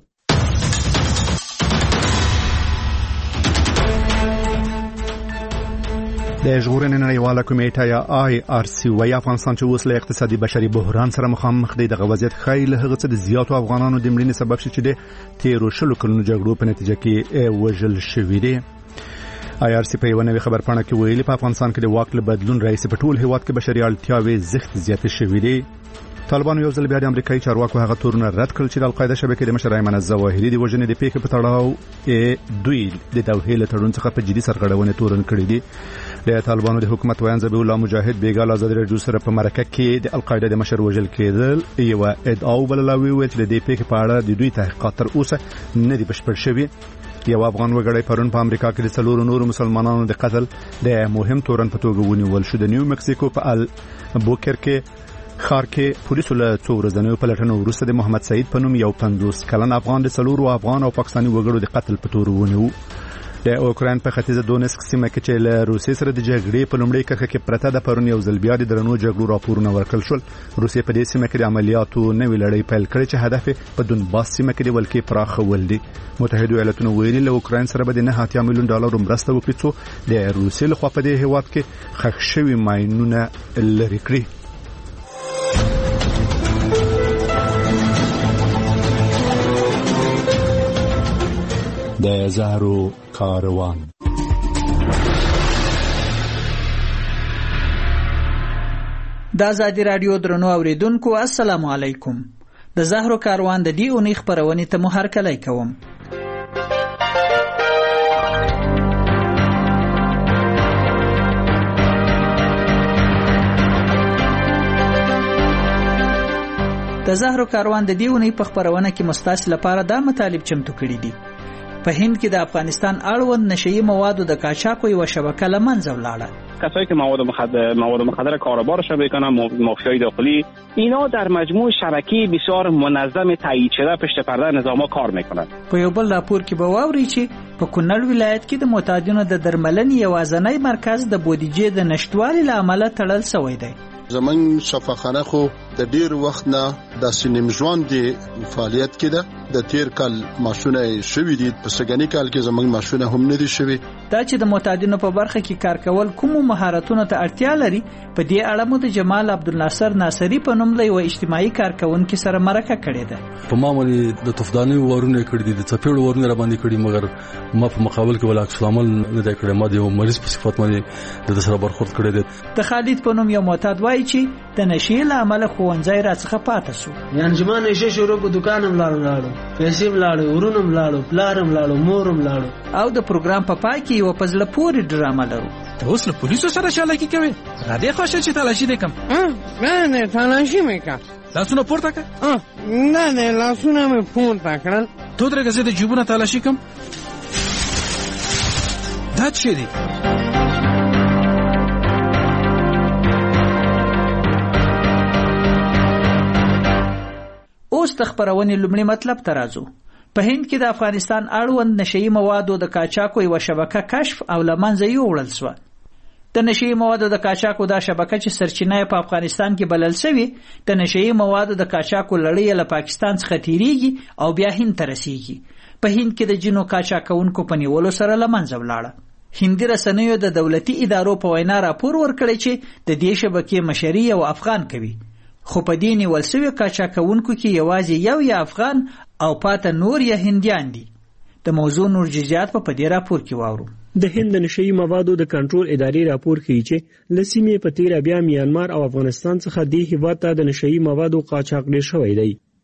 S1: د ژغورنې نړیواله کمیټه یا IRC وايي افغانستان چې اوس له اقتصادي بشري بحران سره مخامخ دی. دغه وضعیت ښایي له هغه څه د زیاتو افغانانو د مړینې سبب شي چې د تیرو 20 کلونو جګړو په نتیجه کې وژل شوي دي. IRC په یوه نوې خبرپاڼه کې ویلي په افغانستان کې د واک له بدلون راځي په ټول هیواد کې بشري اړتیاوې زښت زیاتې شوې دي. طالبانو یو ځل بیا د امریکایي چارواکو هغه تورونه رد کړل چې د القاعده شبکې د مشر ایمن الظواهري د وژنې د پیښې په تړاو دوی د دوحې له تړون څخه په جدي سرغړونې تورن کړي دي. د طالبانو د حکومت ویان ذبیح الله مجاهد بیګال ازادي راډیو سره په مرکه کې د القاعده د مشر وژل کېدل یو ادعا وبللوي چې د دې پیښې په اړه د دوی تحقیقات تر اوسه نه دي بشپړ شوي. یو افغان وګړی پرون په امریکا کې د 4 نورو مسلمانانو د قتل د مهم تورن په توګه ونیول شو. د نیو مکسیکو په البوکرکه خار کې پولیسو له څو ورځې په لټنو وروسته د محمد سعید په نوم یو 50 کلن افغان د 4 افغان او پاکستاني وګړو د قتل په تور ونیو. د اوکراین په ختیځه دونسک سیمه کې چې له روسیې سره د جګړې په لومړۍ کرښه کې پرته د پرون یو ځل بیا د درنو جګړو راپورونه ورکړل شول. روسیې په دې سیمه کې د عملیاتو نوې لړۍ پیل کړې چې هدف په دونباس سیمه کې د ولکې پراخول دي. متحده ایالاتونو ویلي له اوکراین سره به د 9 میلیون ډالر مرسته وکړي چې د روسیې لخوا په دې هیواد کې ښخ شوي ماینونه لرې کړي. د زهرو کاروان
S19: د ازادي راډیو درنو اوریدونکو السلام علیکم. د زهرو کاروان د دې اونۍ خبرونې ته مو هرکلی کوم. د زهرو کاروان د دې اونۍ په خبرونه کې مستاس لپاره دا مطالب چمتو کړي دي. په هند کې د افغانستان اړوند نشئی موادو د قاچاق و شبکه له منځه ولاړه.
S20: کسایی که مواد مخدر کاروبارش میکنن مافیای داخلی اینا در مجموع شبکه بسیار منظم تایید شده پشت پرده نظاما کار میکنن.
S19: په یو بل راپور کې به واوري چې په کونړ ولایت کې د معتادینو د درملنې یوازینی مرکز د بودیجې د نشټوالي له امله تړل شوی دی.
S21: زمون شفاخانه خو د ډیر وخت نه د سینم ژوند دی فعالیت کده د تیر کال ماشونه شوی دي په سګنی کال کې زمون ماشونه هم نه دي شوی.
S19: دا چې د معتادینو په برخه کې کار کول کوم مهارتونو ته اړتیا لري په دې اړه مو د جمال عبدالناصر ناصری په نوم له یو اجتماعي کارکونکو سره مرکه کړې ده.
S22: په معمولی د تفدانی ورونه کړې دي د چپېړو ورونه را باندې کړې مګر ما په مقابل کې ولا عکس العمل نه دی کړی. ما د یو مریض په صفت باندې د سره برخورد کړی دی.
S19: د خالد په نوم یو معتاد وایي چې د نشې له امله ښوونځی راڅخه پاتې شو.
S23: یعنې چې ما نشې شروع په دوکان هم لاړو پیسې هم لاړو ورونه هم لاړو پلار هم لاړو مور هم لاړو.
S19: او د پروګرام په پای کې یو په زړه پورې ډرامه لرو.
S23: ته اوس له پولیسو سره چالاکي کوې؟ را دې خوښه چې تلاشي دې کم؟ نه تلاشي مې کا. لاسونه پورته کړه؟ نه لاسونه مې پورته کړل. تو درګه زه د جیبونه تلاشي کم؟ دا څه دی؟
S19: اوس د خبرونې لومړی مطلب ته راځو. په هند کې د افغانستان اړوند نشئی موادو د قاچاق یو شبکه کشف او له منځه یوړل شوه. د نشئی موادو د قاچاق دا شبکه چې سرچینه په افغانستان کې بلل شوی د نشئی موادو د قاچاق لړۍ له پاکستان څخه تیریږي او بیا هند ته رسیږي. په هند کې د جنو قاچاقونکو په نیولو سره له منځه ولاړه. هندي رسنیو د دولتي ادارو په وینا راپور ورکړی چې د دې شبکې مشري یو افغان کوي. خو په دې نیول شوي قاچاقونکو کې یوازې یو یا افغان او پاته نور یا هندیان دي. د موضوع نور جزئیات په دې راپور کې واورو.
S15: د هند نشئی موادو د کنټرول ادارې راپور کوي چې لسیمې په تیر بیا میانمار او افغانستان څخه د هیواد ته د نشئی موادو قاچاق ډیر شوی دی.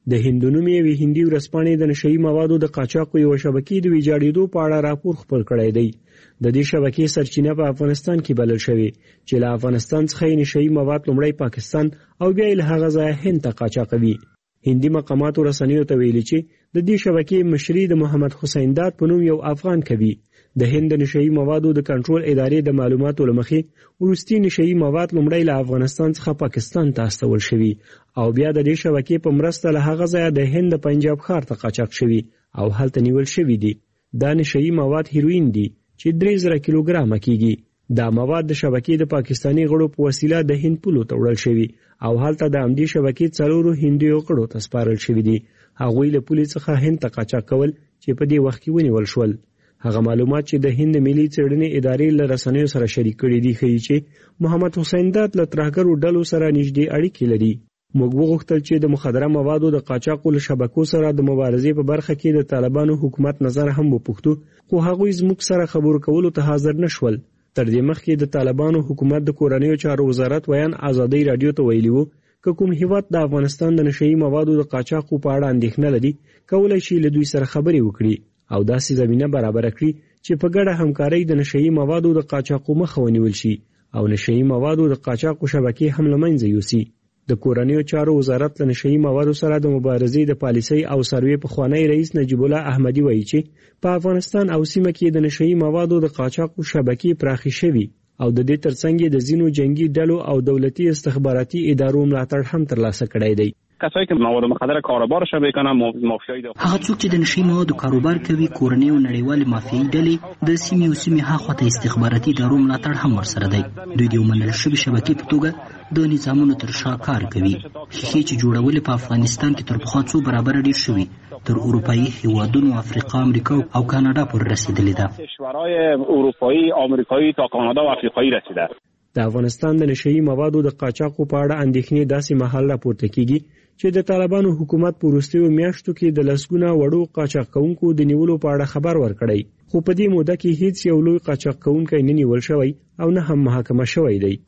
S15: د هندونومي وی هندي ورسپانې د نشئی موادو د قاچاقو یو شبکې د ویجاړېدو په اړه راپور خپل کړی دی. د دې شبکې سرچینه په افغانستان کې بلل شوې چې له افغانستان څخه نشئی مواد لومړی پاکستان او بیا له هغه ځایه هند ته قاچاقوي. هندي مقاماتو رسنیو ته ویلي چې د دې شبکې مشري د محمد حسین داد په نوم یو افغان کوي. د هند نشئی موادو د کنټرول ادارې د معلوماتو لمخې وروستي نشئی مواد لومړی له افغانستان څخه پاکستان ته استول شوي او بیا د دې شبکې په مرسته له هغه ځایه د هند پنجاب ښار ته قاچاق شوي او هلته نیول شوي دي. دا نشئی مواد هیروین دي چې 3000 کیلوګرامه کیږي. دا مواد د شبکې د پاکستانی غړو په وسیله د هند پولو ته وړل شوي او هلته د امدی شبکې 4 هندي غړو ته سپارل شوي دي. هغوی له پولې څخه هند ته قاچاق کول چې په دې وخت کې ونیول شول. هغه معلومات چې د هند ملي څېړنې ادارې له رسنیو سره شریک کړي دي ښیي چې محمد حسین داد له ترهګرو ډلو سره نږدې اړیکې لري. موږ وغوښتل چې د مخدره موادو د قاچاقو له شبکو سره د مبارزې په برخه کې د طالبانو حکومت نظر هم وپوښتو خو هغوی زموږ سره خبرو کولو ته حاضر نشول. تر دې مخکې د طالبانو حکومت د کورنیو چارو وزارت ویان ازادي رادیو ته ویلي وو که کوم هیواد د افغانستان د نشئی موادو د قاچاقو په اړه اندېښنه لري کولای شي له دوی سره خبرې وکړي او داسې زمینه برابر کړي چې په ګډه همکارۍ د نشئی موادو د قاچاقو مخه ونیول شي او نشئی موادو د قاچاقو شبکې هم له منځه یوسي. د کورنیو چارو وزارت له نشئی موادو سره د مبارزې د پالیسۍ او سروې پخوانی رئیس نجیب الله احمدي وایي چې په افغانستان او سیمه کې د نشئی موادو د قاچاقو شبکې پراخې شوي او د دې ترڅنګ د ځینو جنگي ډلو او دولتي استخباراتي ادارو ملاتړ هم ترلاسه کړی دی.
S20: کسایی که مواد مخدر کاروبارش میکنن مافیای داخلی
S2: هغه څوک چې د نشئی موادو کاروبار کوي کورنۍ او نړیوالې مافیایي ډلې د سیمې او سیمې هاخوا ته استخباراتي ادارو ملاتړ هم ورسره دی. دوی د یو منل شوي شبکې په توګه د نظامونو تر شا کار کوي. ښیښې چې جوړول په افغانستان کې تر پخوا څو برابره ډېر شوي تر اروپایي هیوادونو افریقا امریکا او کاناډا پورې رسیدلې ده.
S20: کشورهای اروپایي امریکایي تا کاناډا او افریقایي رسیده.
S15: د افغانستان د نشئی موادو د قاچاقو په اړه اندېښنې داسې مهال راپورته کیږي چې د طالبانو حکومت په وروستیو میاشتو کې د لسګونه وړو قاچاق کوونکو د نیولو په اړه خبر ورکړی خو په دې موده کې هیڅ یو لوی قاچاق کوونکی نه نیول شوی او نه هم محاکمه شوی دی.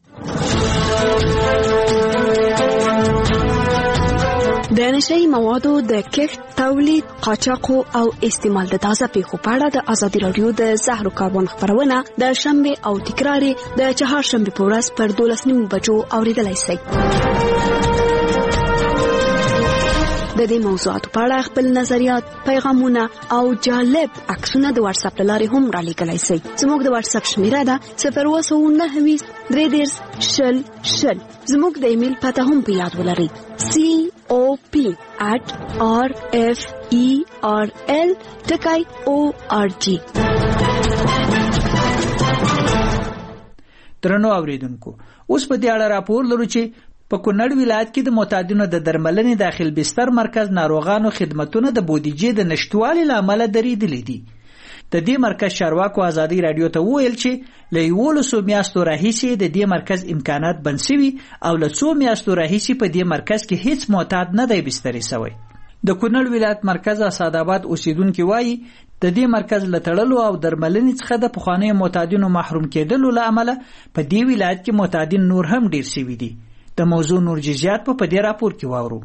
S9: د نشئی موادو د کښت، تولید، قاچاقو او استعمال د تازه پیښو په اړه د ازادي رادیو د زهرو کاربن خبرونه د شنبه او تکرار د چهارشنبه په ورځ پر 12:30 بجو اوریدلای شئ. د دې موضوعاتو په اړه خپل نظریات، پیغامونه او جالب عکسونه د واتس اپ لارې هم را لیږلی شئ. زموږ د واتس اپ شمیره ده 029233000. زموږ د ایمیل پته هم په یاد ولرئ cop@rferl.org.
S19: درنو اوریدونکو اوس په دې اړه راپور لرو چې په کونړ ولایت کې د معتادینو د درملنې داخل بستر مرکز ناروغانو خدماتونه د بودیجې د نشټوالي لامل درېدلې دي. د دې مرکز چارواکو ازادي رادیو ته وویل چې له 11 میاشتو راهیسې د دې مرکز امکانات بند شوي او له 2 میاشتو راهیسې په دې مرکز کې هیڅ معتاد نه دی بستري شوی. د کونړ ولایت مرکز اسعدآباد اوسیدونکو وایي د دې مرکز له تړلو او درملنې څخه د پخوانیو معتادینو محروم کېدلو له امله په دې ولایت کې معتادین نور هم ډیر شوي دي. د موضوع نور جزئیات په دې راپور کې واورو.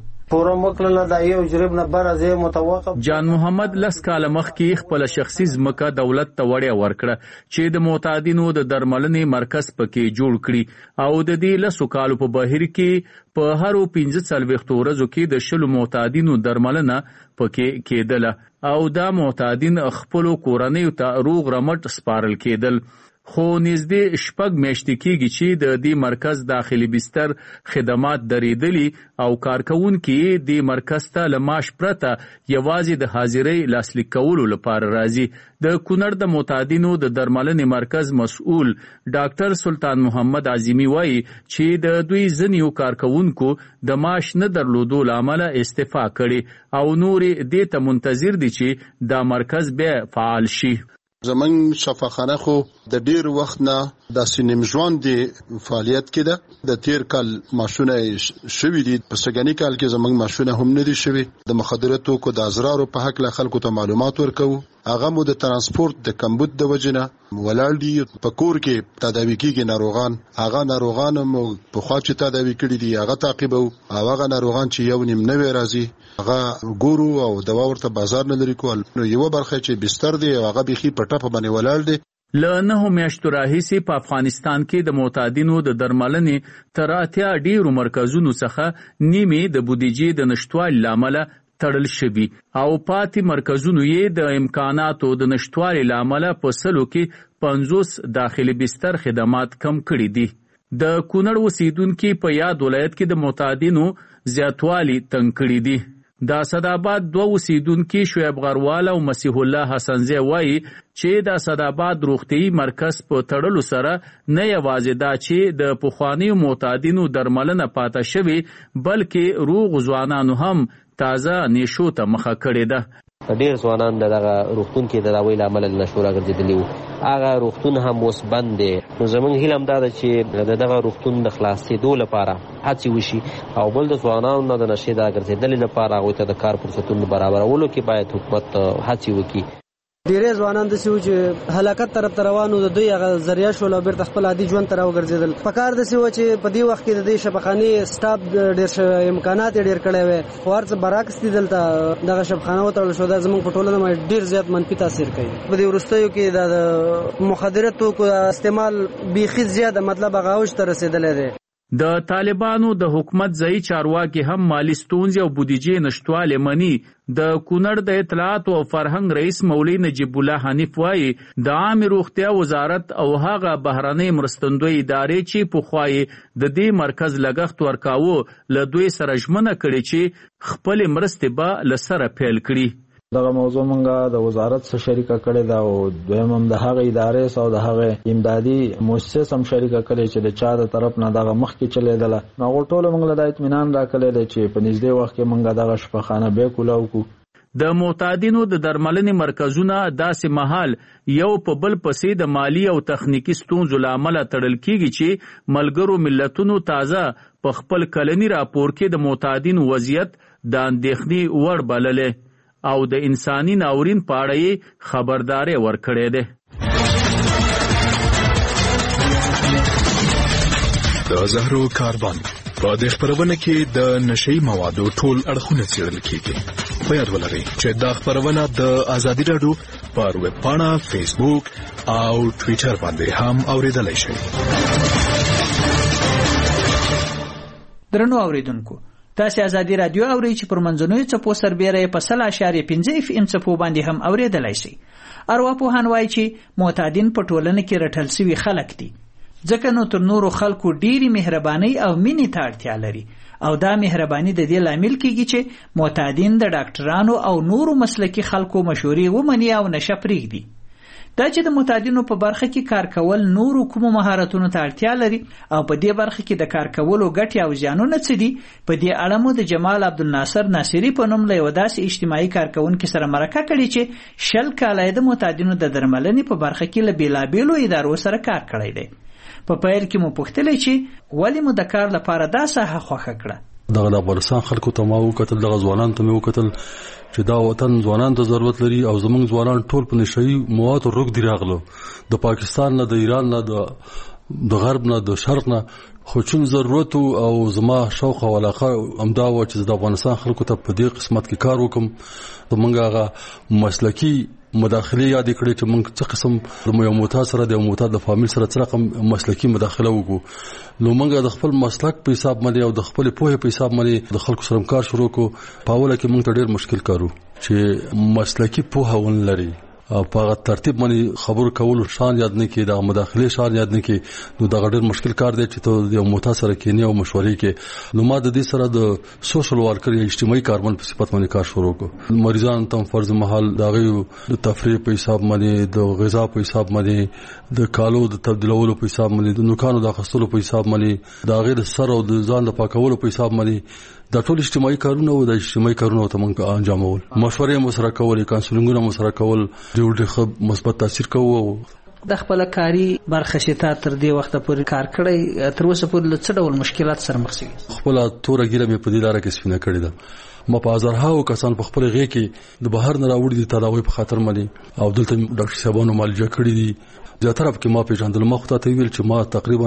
S10: جان محمد لس کاله مخکې خپل شخصي ځمکه دولت ته وړیا ورکړه چې د معتادینو د درملنې مرکز پکې جوړ کړي او د دې لسو کالو په بهیر کې په هر 15 ورځو کې د 20 معتادینو درملنه پکې کېدله او دا معتادین خپل کورنۍ ته روغ رمټ سپارل کېدل. خو نږدې 6 میاشتې کېږي چې د دې مرکز داخلي بستر خدمات درېدلي او کارکونکي د مرکز ته له معاش پرته یوازې د حاضرۍ لاسلیک کولو لپاره راځي. د کونړ د معتادینو د درملنې مرکز مسؤل ډاکټر سلطان محمد عظیمی وایي چې د دوی ځینو کارکونکو د معاش نه درلودو لامل استعفا کړي او نور دې ته منتظر دي چې دا مرکز بیا فعال شي.
S21: زمنګ شفاخانه خو د ډیر وخت نه د سینم ژوند دی فعالیت کې ده د تیر کال ماشونه شوي دي په سګنی کال کې زمنګ ماشونه هم نه دي شوي د مخدراتو کو د ازرارو په حق له خلکو ته معلومات ورکو هغه مو د ترانسپورت د کمبود د وجنه ولاړ دي په کور کې تداوی کیږي ناروغان هغه ناروغان مو په خوا چې تداوی کړي دي هغه تعقیبو هغه ناروغان چې یو نیم نوي راځي هغه ګورو او دوا ورته بازار نه لري کول نو یو برخه چې بستر دی هغه بيخي پټه په باندې ولاړ دي
S10: لنه میاشتو راهیسې په افغانستان کې د معتادینو د درملنې تر اتیا ډیرو مرکزونو څخه نیمه د بودیجې د نشټوالي لامل تړل شوی او پاتې مرکزونو یې د امکاناتو د نشټوالي لامل په سلو کې 50 داخلي بستر خدمات کم کړي دي د کونړ اوسیدونکو په یاد ولایت کې د معتادینو زیاتوالی تنګ کړي دي د اسداباد دوه اوسیدونکو شعیب غروال او مسیح الله حسنزی وایي چې د اسداباد روغتي مرکز په تړلو سره نه یوازې دا چې د پخواني معتادینو درملنه پاته شوی بلکې روغ ځوانانو هم تازه نشو ته مخه کړې ده
S11: ډیر ځوانان دغه روغتون کې د داوی لامل نشو راګرځېدلی وو هغه روغتون هم اوس بند دی نو زموږ هیله هم دا ده چې دغه روغتون د خلاصېدو لپاره هڅې وشي او بل د ځوانانو نه د نشې د راګرځېدلې لپاره هغوی ته د کار فرصتونو برابرولو کې باید حکومت هڅې وکړي
S12: ډیرې ځوانان داسې وو چې هلاکت طرف ته روان وو د دوی هغه ذریعه شول او بیرته خپل عادي ژوند ته راوګرځېدل په کار داسې وو چې په دې وخت کې د دې شفاخانې سټاف ډېر امکانات ډېر کړی وی خو هر څه برعکس دي دلته دغه شفاخانه وتړل شو دا زموږ په ټولنه باندې ډېر زیات منفي تاثیر کوي په دې وروستیو کې د مخدره توکو استعمال بیخي زیاته مطلب هغه اوج ته رسېدلی دی
S10: د طالبانو د حکومت ځای چارواکي هم مالی ستونزې او بودیجې نشټوالی مني د کونړ د اطلاعات او فرهنګ رئیس مولوی نجیب الله حنیف وایي د عامه روغتیا وزارت او هغه بهرنۍ مرستندوی ادارې چې پخوای د دې مرکز لګښت ورکاوه له دوی سره ژمنه کړې چې خپل مرستې به لسره پیل کړي
S13: دغه موضوع مونږه د وزارت سره شریکه کړې ده او دویم هم د هغه ادارې او د هغه امدادي مؤسسه هم شریکه کړې چې د چا د طرف نه دغه مخ کې چلیدله نو ټول مونږ له اطمینان راکړل چې په نږدې وخت کې مونږه دغه شفاخانه به کولاو کو
S10: د معتادینو د درملنې مرکزونه داسې مهال یو په بل پسې د مالی او تخنیکی ستونزو لامل تړل کیږي چې ملګرو ملتونو تازه په خپل کلنی راپور کې د معتادینو وضعیت د اندېښنې وړ بللې او د انساني ناورین په اړه خبرداري ورکړې ده
S24: د زهرو کاروان په دې خبرونه کې د نشئی موادو ټول اړخونه څېړل کیږي په یاد ولرئ چې دا خبرونه د ازادي رادیو پر ویب پاڼه فیسبوک او ټوئیټر باندې هم اوریدلای شئ
S19: درنو اوریدونکو تاسو ازادي رادیو اورئ چې پر منځنوي څپو سربېره په 0.5 اف ام څپو باندې هم اوریدلای شئ ارواپوهان وایي چې معتادین په ټولنه کې رټل شوي خلک دي ځکه نو تر نورو خلکو ډېری مهرباني او مینې ته اړتیا لري او دا مهرباني د دې لامل کیږي چې معتادین د ډاکټرانو او نورو مسلکي خلکو مشورې ومني او نشه پرېږدي دا چې د معتادینو په برخه کې کار کول نورو کومو مهارتونو ته اړتیا لري او په دې برخه کې د کار کولو ګټې او زیانونه څه دي په دې اړه مو د جمال عبدالناصر ناصری په نوم له یو داسې اجتماعي کارکونکي سره مرکه کړې چې 10 کاله د معتادینو د درملنې په برخه کې له بیلابیلو ادارو سره کار کړی دی په پیل کې مو پوښتلې چې ولې مو د کار لپاره دا ساحه خوښه کړه
S22: دغه د افغانستان خلکو ته ما وکتل دغه ځوانان ته مې وکتل چې دا وطن ځوانان ته ضرورت لري او زمونږ ځوانان ټول په نشئی موادو روغ دی راغلو د پاکستان نه د ایران نه د غرب نه د شرق نه خو چون ضرورت او زما شوق او علاقه امدا و چې د افغانستان خلکو ته په دې قسمت کې کار وکم زمونږ هغه مسلکی مداخله یاد کړې چې موږ څه قسم د یو معتاد سره د یو معتاد د فامیل سره څه رقم مسلکی مداخله وکړو نو موږ د خپل مسلک په حساب باندې او د خپل پوهه په حساب باندې د خلکو سره کار شروع کو په اوله کې موږ ته ډېر مشکل کارو چې مسلکی پوهه ون لري په ترتیب باندې خبرو کول شان یاد نه کې د مداخله شان یاد نه کې نو دا ډېر مشکل کار دی چې ته یو معتاد سره کې نه او مشورې کې نو ما د دې سره د سوشل ورکر یا اجتماعي کارمن په صفت باندې کار شروع کو مریضان ته فرض محل دغه د تفریح په حساب باندې د غذا په حساب باندې د کالو د تبدیلولو په حساب باندې د نوکانو د خصلو په حساب باندې د غیر سر او د ځان د پاکولو په حساب باندې دا ټول اجتماعي کارونه او د اجتماعي کارونه ته موږ انجامول مشورې مو سره کولې کانسلینګونه مو سره کول ډېر مثبت تاثیر کوو
S19: د خپل کاری برخه شته تر دې وخت پورې کار کړی تر اوسه پورې څه ډول مشکلات سره مخ شوي؟
S22: خپل توره ګیره مې په دې لاره کې سپینه کړې ده. ما په هزارهاو کسان په خپل غېږ کې د بهر نه راوړي دي تداوی په خاطر باندې او دلته ډاکټر صاحبانو معالجه کړې دي. زیاتره په کې ما پیژندل ما خو ته ویل چې ما تقریبا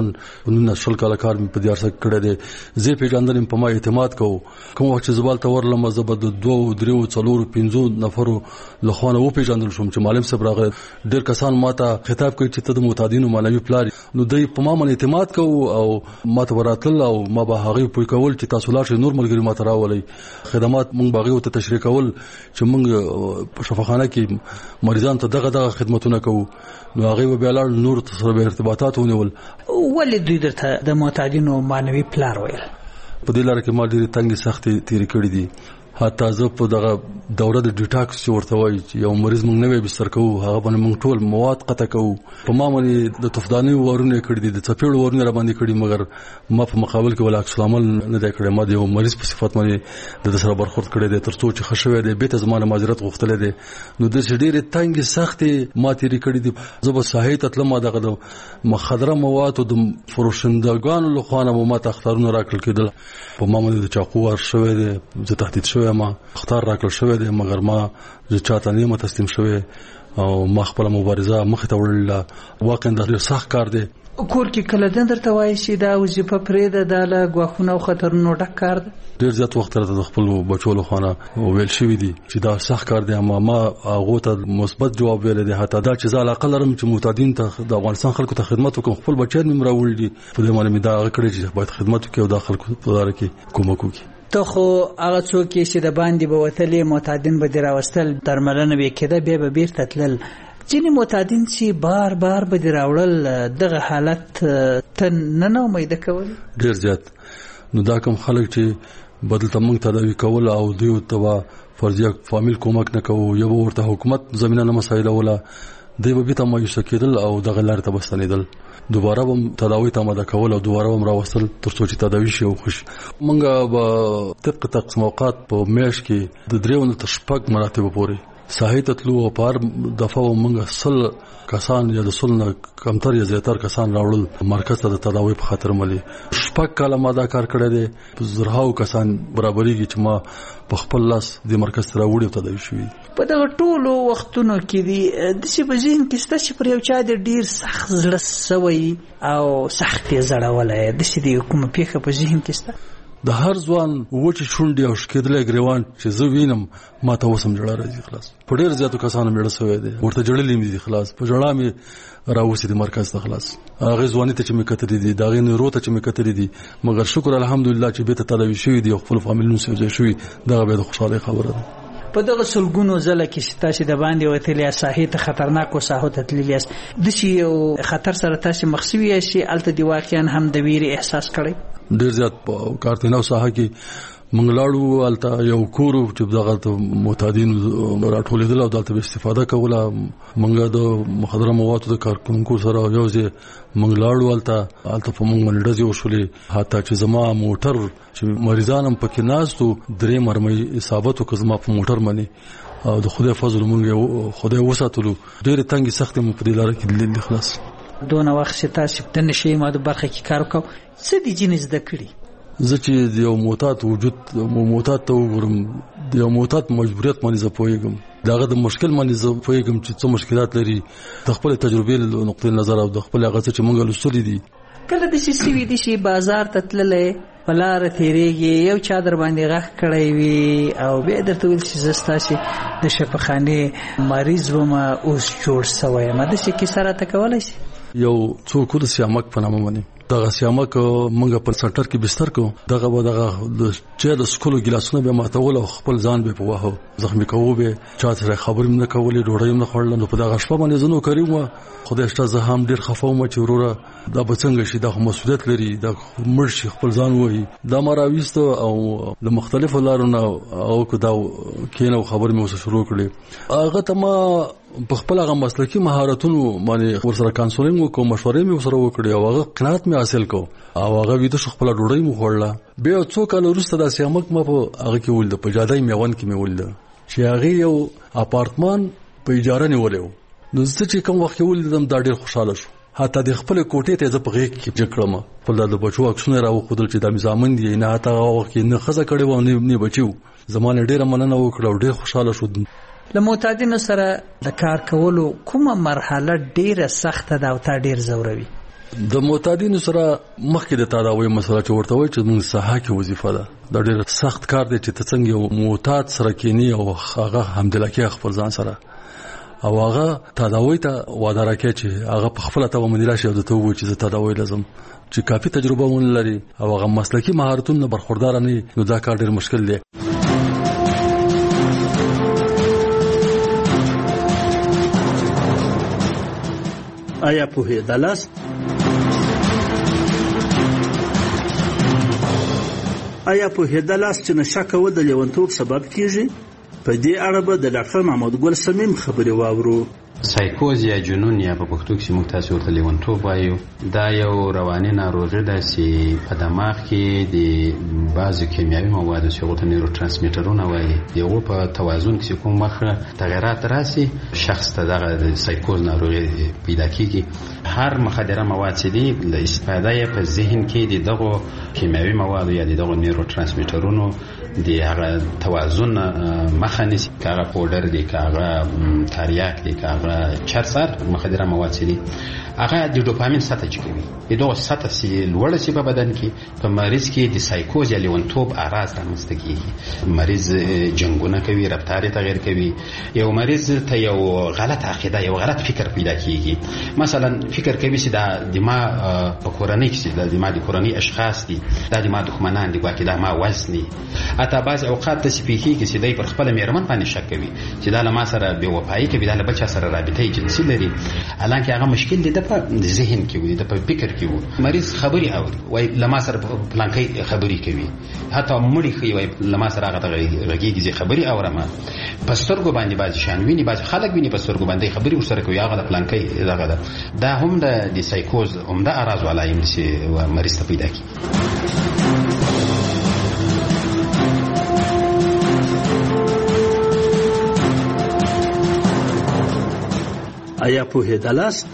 S22: 19 کال کار په دې ارسه کړی دی. زه پیژندل په ما اعتماد کوم چې زبال ته ورلم زبد 2 3 4 5 نفرو لخوانه و پیژندل شوم چې معلم صاحب راغی. ډېر کسان ما ته خطاب کوي چې ته د معتادینو معنوي پلار نو دوی په ما باندې اعتماد کوي او ما ته وراتل او ما به هغه پوي کول چې تاسو لاړ شئ نور ملګری ما ته راولي خدمات مونږ باغي ته تشریح کول چې مونږ په شفاخانه کې مریضان ته دغه خدماتونه کوو نو هغه به لاړ نور سره به ارتباطات ونیول.
S19: ولې دوی درته د معتادینو معنوي پلار ویل؟
S22: په دې لاره کې ما ډېرې تنګې سختې تېرې کړې دي. حتی زه په دغه دوره د ډیټاکس چې ورته وایي چې یو مریض موږ نوی بستر کوو هغه باندې موږ ټول مواد قطع کوو. په ما باندې د تفداني وارونه کړي دي د څپېړو وارونه را باندې کړي مګر ما په مقابل کې ولا عکس العمل نه دی کړی. ما د یو مریض په صفت باندې د سره برخورد کړی دی تر څو چې ښه شوی دی بیرته زما نه معذرت غوښتلی دی. نو داسې ډېرې تنګې سختې ما تېرې کړي دي. زه به ساحې ته تلم دغه د مخدره موادو د فروشندګانو له خوا نه ما ته اخطارونه راکړل کېدل. په ما باندې د چاقو وار شوی دی زه تهدید شوی ما اختار راکړل شوی دی مګر ما زه چاته نه تسلیم شوی او ما خپل مبارزه مخ ته وړل. واقعا دا ډېر سخت کار دی.
S19: کور کې کله درته وایي چې دا وظیفه پرېږده دا له ګواښونو او خطرونو ډک کار دی؟
S22: ډېر زیات وخت راته د خپل بچو له خوا نه ویل شوي دي چې دا سخت کار دی اما ما هغو ته مثبت جواب ویلی دی. حتی دا چې زه علاقه لرم چې معتادین ته د افغانستان خلکو ته خدمت وکړم خپل بچیان مې راوړي دي په دې باندې مې دا هغه کړی چې باید خدمت وکړي او دا خلکو په لاره کې کومک وکړي.
S19: ته خو هغه څوک چې د باندې به وتلې معتادین به دې راوستل درملنه به کېده بیا به بیرته تلل. ځینې معتادین چې بار بار به دې راوړل دغه حالت ته نه امیده کول؟
S22: ډېر زیات. نو دا کوم خلک چې بدلته موږ تداوي کول او دوی ته فرضیه فامیل کومک نه کوو یا به ورته حکومت زمینه نه مسایلوله دوی به بیرته مایوسه کېدل او دغه لارې ته به ستنېدل. دوباره به تداوی ته آماده کول او دوباره به راوستل تر څو چې تداوي شي او خوش. موږ به طبق تقسیم اوقات په میاشت کې د 3 تر 6 مراتب پورې ساحې ته تلو او په هر دفعه موږ 100 کسان یا د 100 نه کمتر یا زیاتر کسان راوړل مرکز ته د تداوی په خاطر ملي. 6 کاله ما دا کار کړی دی. زرهاو کسان برابرېږي چې ما په خپل لاس د مرکز ته راوړي او تداوي شوي.
S19: په دغه ټولو وختونو کې دي داسې په ذهن کې شته چې پر یو چا د ډېر سخت زړه سوی او سخت یې زړولی داسې د کومه پیښه په ذهن کې شته؟
S22: د هر ځوان وچې شونډې او شکېدلی ګریوان چې زه وینم ما ته اوس هم ژړا راځي. خلاص په ډېر زیاتو کسانو مېړه سوی دی ورته ژړلي مې دي. خلاص په ژړا مې راوستې دي مرکز ته. خلاص هغې ځواني ته چې مې کتلي دي د هغې نورو ته چې مې کتلي دي مګر شکر الحمدلله چې بېرته تداوي شوي دي او خپل فامیلونو سره یوځای شوي دغه بیا د خوشحالۍ خبره ده.
S19: په دغه سلګونو ځله کې چې تاسې د باندې وتلي یاست ساحې ته خطرناکو ساحو ته تللي یاست داسې یو خطر سره تاسې مخ شوي یاست چې هلته دې واقعا هم د ویرې احساس کړی؟
S22: ډېر زیات په کارتینو ساحه کې موږ لاړو هلته یو کور چې دغه معتادینو راټولېدل او دلته به استفاده کوله. موږ د مخدره موادو د کارکونکو سره یو ځای موږ لاړو هلته په موږ باندې ډزې وشولې. حتی چې زما موټر چې مریضان هم پکې ناست وو 3 مرمۍ اصابت وکړه زما په موټر باندې او د خدای فضل موږ خدای وساتلو. ډېرې تنګې سختې مو په دې لاره کې لیدلې. خلاص
S19: دونه وخت چې تاسې د نشهیي موادو برخه کې کار وکړو څه دي ځینې زده کړي؟
S22: زه چې د یو معتاد وجود معتاد ته وګورم د یو معتاد مجبوریت باندې زه پوهېږم دغه د مشکل باندې زه پوهېږم چې څه مشکلات لري د خپل تجربې له نقطې نظر او د خپل هغه څه چې موږ لوستلي دي.
S19: کله داسې سوي دي چې بازار ته تللی په لاره تېرېږي یو چا در باندې غږ کړی وي او بیا درته ویل چې زه ستاسې د شفاخانې مریض ومه اوس جوړ سوی یم داسې کیسه راته کولی شي؟
S22: یو څوک د سیامک په نامه باندې دغه سیامک موږ په سنټر کې بستر کو دغه به دغه د چا د سکولو ګلاسونه به ماتول او خپل ځان به په واه زخمی کوو به چا سره خبرې نه کولې ډوډۍ نه خوړل نو په دغه شپه باندې زنو کړیو خدای شته زه هم ډیر خفه وم چې وروره دا به څنګه شي دا مسؤلیت لري دا مرشي خپل ځان وایي دا مراويست او د مختلفو لارو نه او دا کینو خبر مې اوس شروع کړې هغه ته ما په خپل هغه مسلکي مهارتونو باندې ورسره کانسولینګ وکړم مشورې مې ورسره وکړې او هغه قناعت مې حاصل کو او هغه ویده شو خپل ډوډۍ مو خوړله بیا څو کال وروسته د سیامک ما په هغه کې ولید په جادای میوان کې مې ولید چې هغه یو اپارتمان په اجاره نیولې نو زه چې کوم وخت ولیدم دا ډېر خوشاله شو. حتی د خپل کوټې ته زه په غېږ کې جکړم په د بچو عکسونه راوښودل چې د مزامن دي نه حتی وخت کې نه ښځه کړې و نه بچو. زمانه ډېره مننه وکړه او ډېر خوشاله شو.
S19: له معتادینو سره د کار کولو کومه مرحله ډېره سخته ده او تا ډېر ځوروي؟
S22: د معتادینو سره مخکې د تداوی مسله چې ورته وایي چې موږ ساحه کې وظیفه ده. دا ډېر سخت کار دی چې ته څنګه یو معتاد سره کینی او هغه همدلکي خپل ځان سره او هغه تداوی ته وعده راکړي چې هغه په خپل ته ومني راشي او ته وایي چې زه تداوی لازم چې کافي تجربه ونه لري او هغه مسلکي مهارتونه برخوردار نه نو دا کار ډېر مشکل دی.
S3: آیا پوهېدلاست چې نشه کول د لیونتوب سبب کیږي؟ په دې اړه به د ډاکټر محمد ګل سمیم خبرې واورو.
S7: سایکوز یا جنون یا په پښتو کې موږ تاسو ورته لیونتوب وایو، دا یو رواني ناروغي ده چې په دماغ کې د بعضو کیمیاوي موادو چې هغو ته نیورو ترانسمیټرونه وایي د هغو په توازن کې کوم مخه تغیرات راسي شخص ته دغه سایکوز ناروغي پیدا کیږي. هر مخدره مواد چې دي له استفاده یې په ذهن کې د دغو کیمیاوي موادو یا د دغو نیورو ترانسمیټرونو د هغه توازن مخه نیسي. که هغه پوډر دی، که هغه تریاک دی، که هغه چرسر مخدره مواد چې دي هغه د ډوپامین سطح چې کوي د دغه سطح چې لوړه شي په بدن کې په مریض کې د سایکوز یا لیونتوب اعراض رامنځته کیږي. مریض جنګونه کوي، رفتار تغیر کوي، یو مریض ته یو غلط عقیده یو غلط فکر پیدا کیږي. مثلا فکر کوي چې دا د ما په کورنۍ کې د ما د کورنۍ اشخاص دي، دا د ما دښمنان دي، ګواکې دا ما وزني. حتی بعض اوقات داسې پیښیږي چې دی پر خپله مېرمن باندې شک کوي چې دا له ما سره بې وفایي کوي، دا له بل چا سره رابطه جنسي لري، حالانکې هغه مشکل دی د په ذهن کې وي، د په فکر کې وي. مریض خبري اوري وایي له ما سره پلانکۍ خبرې کوي، حتی مړي ښیي وایي له ما سره هغه ته غږېږي زه خبرې اورم. په سترګو باندې بعضې شیان ویني، بعضې خلک ویني په سترګو باندې خبرې ورسره کوي، هغه د پلانکۍ دغه ده. دا هم د سایکوز عمده اعراض او علایم چې مریض ته پیدا کیږي.
S3: آیا پوهېدلاست؟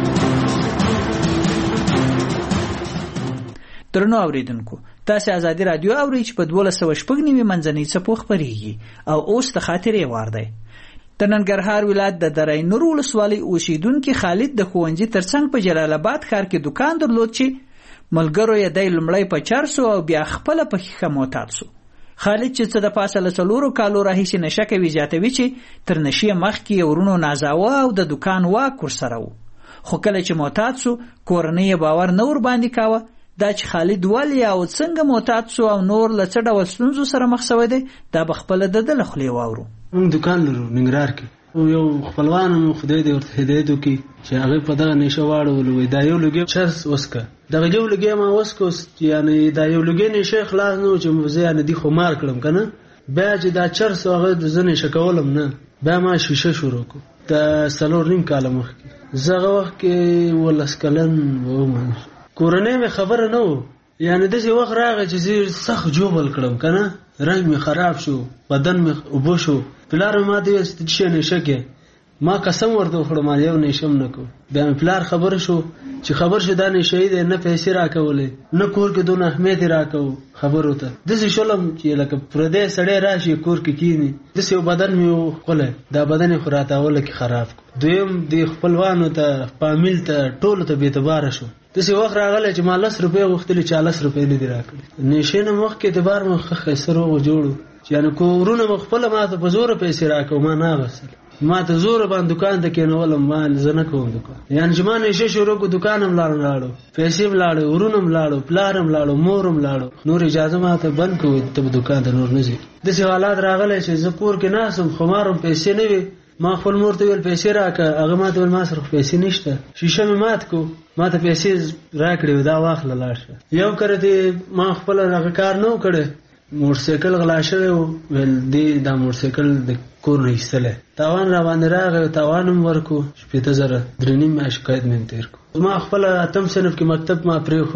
S19: درنو اوریدونکو، تاسو ازادي رادیو اورئ چې په 1290 منځنۍ څپو خپرېږي او اوس د خاطرې وار دی. د ننګرهار ولایت د درې نور ولسوالۍ اوسیدونکو خالد د ښوونځي ترڅنګ په جلال آباد ښار کې دکان درلود چې ملګرو یې د لومړی په چرسو او بیا خپل په ښه معتاد سو. خالد چې څه د پاسه له 4 کالو راهیسې نشه کوي زیاتوي چې تر نشې مخکې ورونو نازاوه او د دکان واک ورسره و، خو کله چې معتاد سو کورنۍ باور نه ور باندې کاوه. دا چې خالد ولې او څنګه معتاد سو او نور له څه ډول ستونزو سره مخ شوی دی دا به خپله د ده له خولې واورو.
S8: موږ دکان لرو ننګرهار کې، یو خپلوان مو خدای دې ورته هدایت وکړي چې هغه په دغه نشه واړولو، وایي دا یو لږې چرس وسکه، دغه یو لږې ما وسکه، یعنې دا یو لږې نشه خلاص نه و چې زه یعنې دې خو مار کړم که نه. بیا چې دا چرس هغه زه نشه کولم نه، بیا ما شیشه شروع کړو د 4.5 کاله مخکې. زه هغه وخت کې 18 کلن وم، کورنۍ مې خبره نه و، یعنې داسې وخت راغی چې زه سخت جوبل کړم که نه، رنګ مې خراب شو، بدن مې اوبه شو. پلار مې ما ته ویل چې ته څه نشه کې، ما قسم ورته وخوړم یو نشه م نه کوم. بیا مې پلار خبر شو چې خبر شو دا نشه یې دی، نه پیسې راکولې نه کور کې دونه اهمیت یې راکوو خبرو ته. داسې شولم چې لکه پردی سړی راشي کور کې کیني، داسې یو بدن مې وښکلی، دا بدن یې خو راته اوله کې خراب کړو. دویم د خپلوانو ته فامیل ته ټولو ته بېاعتباره شو. داسې وخت راغلی چې ما 10 روپۍ غوښتلې 40 روپۍ نه دي راکړي. نشې نه مخکې اعتبار مې ښه ښایسته روغ جوړ و چې یعنې کورونه مې خپله ما ته په زوره پیسې راکړو، ما نه اخیستل، ما ته زوره باندې دکان ته کېنولم، ما زه نه کوم دکان. یعنې چې ما نشه شروع کړو، دکان هم لاړو، پیسې هم لاړو، ورونه هم لاړو، پلار هم لاړو، مور هم لاړو، نور اجازه ما ته بند کړو ته به دکان ته نور نه ځې. داسې حالات راغلی چې زه کور کې ناست وم، خمار هم پیسې نه وي. ما خپل مور ته ویل پیسې راکړه، هغه ما ته ویل ما سره پیسې نشته. شیشه مې مات کړو، ما ته پیسې راکړې دا واخله لاړ شه. یو کرته ما خپل هغه کار نه کړی، موټرسایکل غلا شوی و، ویل دې دا موټرسایکل د کور نه ایستلی، تاوان را باندې راغی، تاوان هم ورکړو 15,000 3.5 میاشت قید مې تېر کړو. ما خپله 8م صنف کې مکتب ما پرېښودو،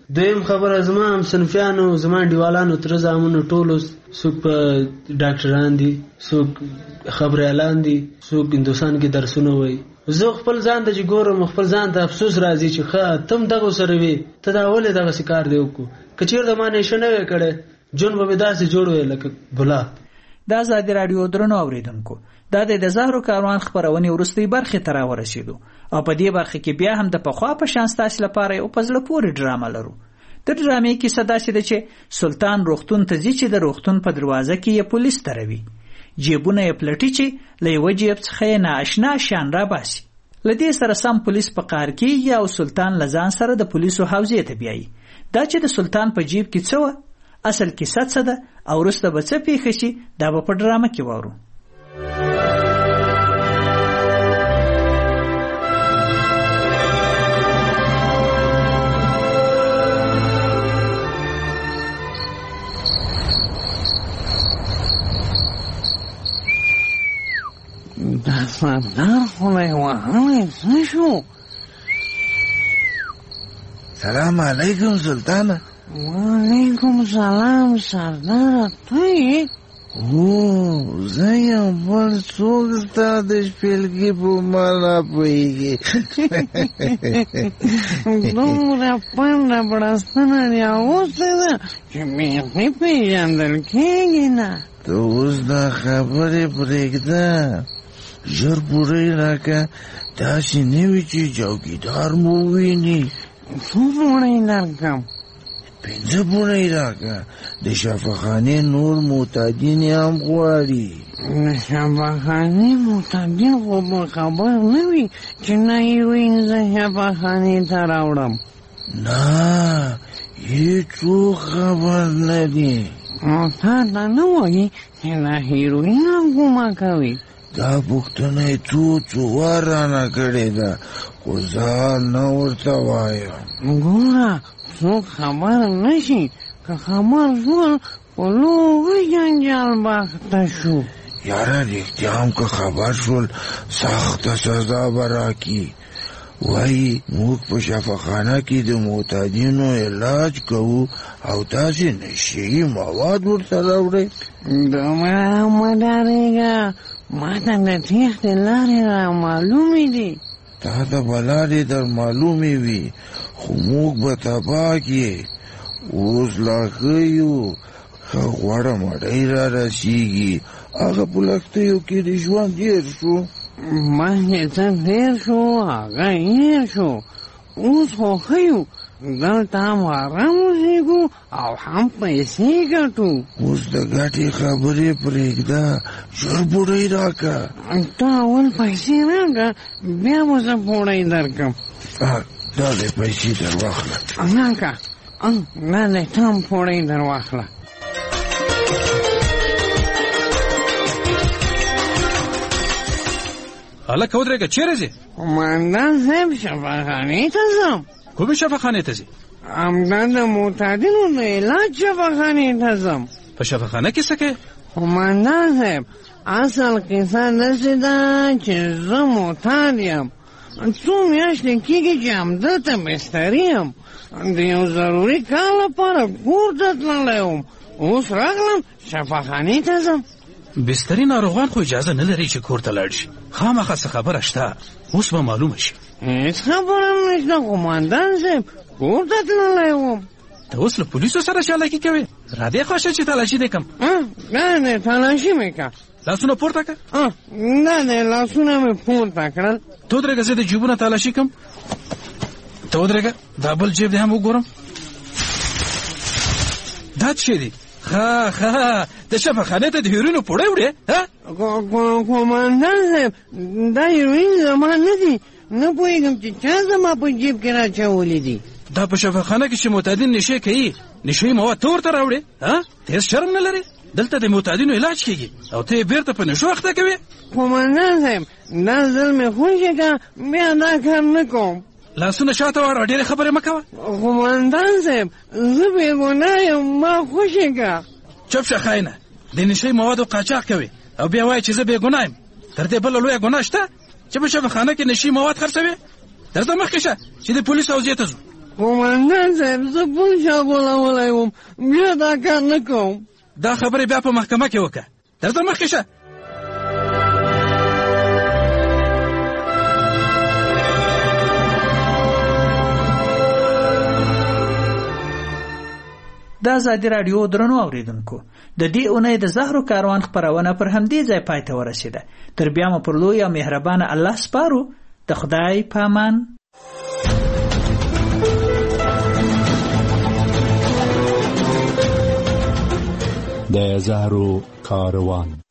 S8: دویم خبره زما هم صنفیانو زما انډیوالانو تر زامنو ټولو څوک په ډاکټران دي څوک خبریالان دي څوک هندوستان کې درسونه وایي. زه خپل ځان ته چې ګورم خپل ځان ته افسوس راځي چې ښه تم دغه سره وي ته دا ولې دغسې کار دی وکړو که چېرته ما نشه نه وی کړی جون به مې داسې جوړ وی لکه ګلاب.
S19: د ازادي راډیو درنو اوریدونکو دا د زهرو کاروان خپرونې وروستۍ برخې ته راورسېدو او په دې برخه کې بیا هم د پخوا په شان ستاسو لپاره یو په زړه پورې ډرامه لرو. د ډرامې کیسه داسې ده چې سلطان روغتون ته ځي چې د روغتون په دروازه کې یې پولیس دروي. جیبونه یې پلټي چې له یوه جیب څخه یې نااشنا شیان راباسي. له دې سره سم پولیس په قار کېږي او سلطان له ځان سره د پولیسو حوزې ته بیایي. دا چې د سلطان په جیب کې څه وه، اصل کیسه څه ده او وروسته به څه پیښه شي، دا به په ډرامه کې واورو.
S4: دا سردار خدای وهلی څه شو؟
S5: سلام علیکم سلطانه.
S4: وعلیکم سلام سردار ته یې؟
S5: او زه یم، بل څوک ستا د شپېلګي په ما نه پوهېږي.
S4: دومره پنډه بړستنه دې اغوستې ده چې بیخي پېژندل کېږي نه.
S5: ته اوس دا خبرې پرېږده، ژر پوری راکه، داسې نه وي چې چوکیدار مو وویني.
S4: څو پوړۍ درکړم؟
S5: 5 پوړۍ راکه، د شفاخانې نور معتادین هم غواړي.
S4: د شفاخانې معتادین خو به خبر نه وي چې نه یې وینځ زه شفاخانې ته راوړم.
S5: نه هېڅوک خبر نه دي.
S4: او تا ته نه وایي چې دا هیروین هم ګومه کوي؟
S5: دا پوښتنه یې څو وار رانه کړې ده، خو زه نه ورته وایم.
S4: ګوره څوک خبر نه شي، که خبر شول په لوی جنجال به اخته شو.
S5: یاره رښتیا هم که خبر شول سخته سزا به راکړي. وایي موږ په شفاخانه کې د معتادینو علاج کوو او تاسې نشهیي مواد ورته راوړئ.
S4: دومره مه ډارېږه، ما ته د تېښتې لارې را معلومې دي.
S5: تا ته به لارې در معلومې وي، خو موږ به تباه کړې. اوس لا ښه یو، ښه غوړه مړۍ را رسېږي. هغه په لښتیو کې د ژوند هېر شو.
S4: مخکې څه تېر شو هغه هېر شو، اوس خو ښه یو، دلته هم آرام اوسېږو او هم پیسې ګټو.
S5: اوس د ګټې خبرې پرېږده، ژر پوړۍ راکړه.
S4: ته اول پیسې راکړه، بیا به زه پوړۍ درکړم.
S5: دا دی پیسې در واخله.
S4: راکړه، دا دی ته هم پوړۍ در واخله.
S23: هلکه ودرېږه، چېرې ځې؟
S4: قومندان صاحب شفاخانې ته ځم.
S23: کومې شفاخانې ته ځې؟
S4: همدا د معتادینو د علاج شفاخانې ته ځم.
S23: په شفاخانه کې څه کوې؟
S4: قومندان صاحب اصل کیسه داسې ده چې زه معتاد یم. څو میاشتې کېږي چې همدلته بستري یم. د یو ضروري کار لپاره کور ته تللی وم، اوس راغلم شفاخانې ته ځم.
S23: بستري ناروغان خو اجازه نه لري چې کور ته لاړ شي. خامخا څه خبره شته، اوس به معلومه شي.
S4: هېڅ خبره نشته قومندان صاحب، کور ته تللی وم.
S23: ته اوس له پولیسو سره چالاکي کوې؟ را دې خوښه چې تلاشي دې کړم؟
S4: نه تلاشي مې کړه.
S23: لاسونه پورته کړه؟
S4: نه لاسونه مې پورته کړل.
S23: ته ودرېږه، زه د جیبونه تلاشي کړم. ته ودرېږه، دا بل جیب دې هم وګورم. دا څه شی دی؟ ښه د شفاخانې ته د هیروینو پوړۍ وړې؟
S4: قومندان صاحب دا هیروین زما نه دي، نه پوهېږم چې چا زما په جیب کې راچولي دي.
S23: دا په شفاخانه کې چې معتادین نشې کوي، نشهیي مواد ته ورته راوړې؟ ته هېڅ شرم نه لرې؟ دلته د معتادینو علاج کېږي او ته یې بېرته په نشو اخته کوې؟
S4: قومندان صاحب دا ځل مې خوښې کړه، بیا دا کار نه کوم.
S23: لاسونه شاته واړه، ډېرې خبرې مه کوه.
S4: قومندان صاحب زه بېګناه یم، ما خوښې کړه.
S23: چپ شه خاینه، د نشهیي موادو قاچاق کوې او بیا وایې چې زه بېګناه یم. تر دې بله لویه ګناه شته چې په شفاخانه کې نشهیي مواد خرڅوې؟ درځه مخکې شه چې د پولیسو حوزې ته ځو.
S4: قومندان صاحب زه پل شا غولولی وم بیا دا کار نه کوم.
S23: دا خبرې بیا په محکمه کې وکړه. درځه مخکې شه.
S19: د ازادي راډیو درنو اوریدونکو د دې اونۍ د زهرو کاروان خپرونه پر همدې ځای پای ته ورسېده. تر بیا مو پر لوی او مهربانه الله سپارو. د خدای په امان.
S1: د زهرو کاروان.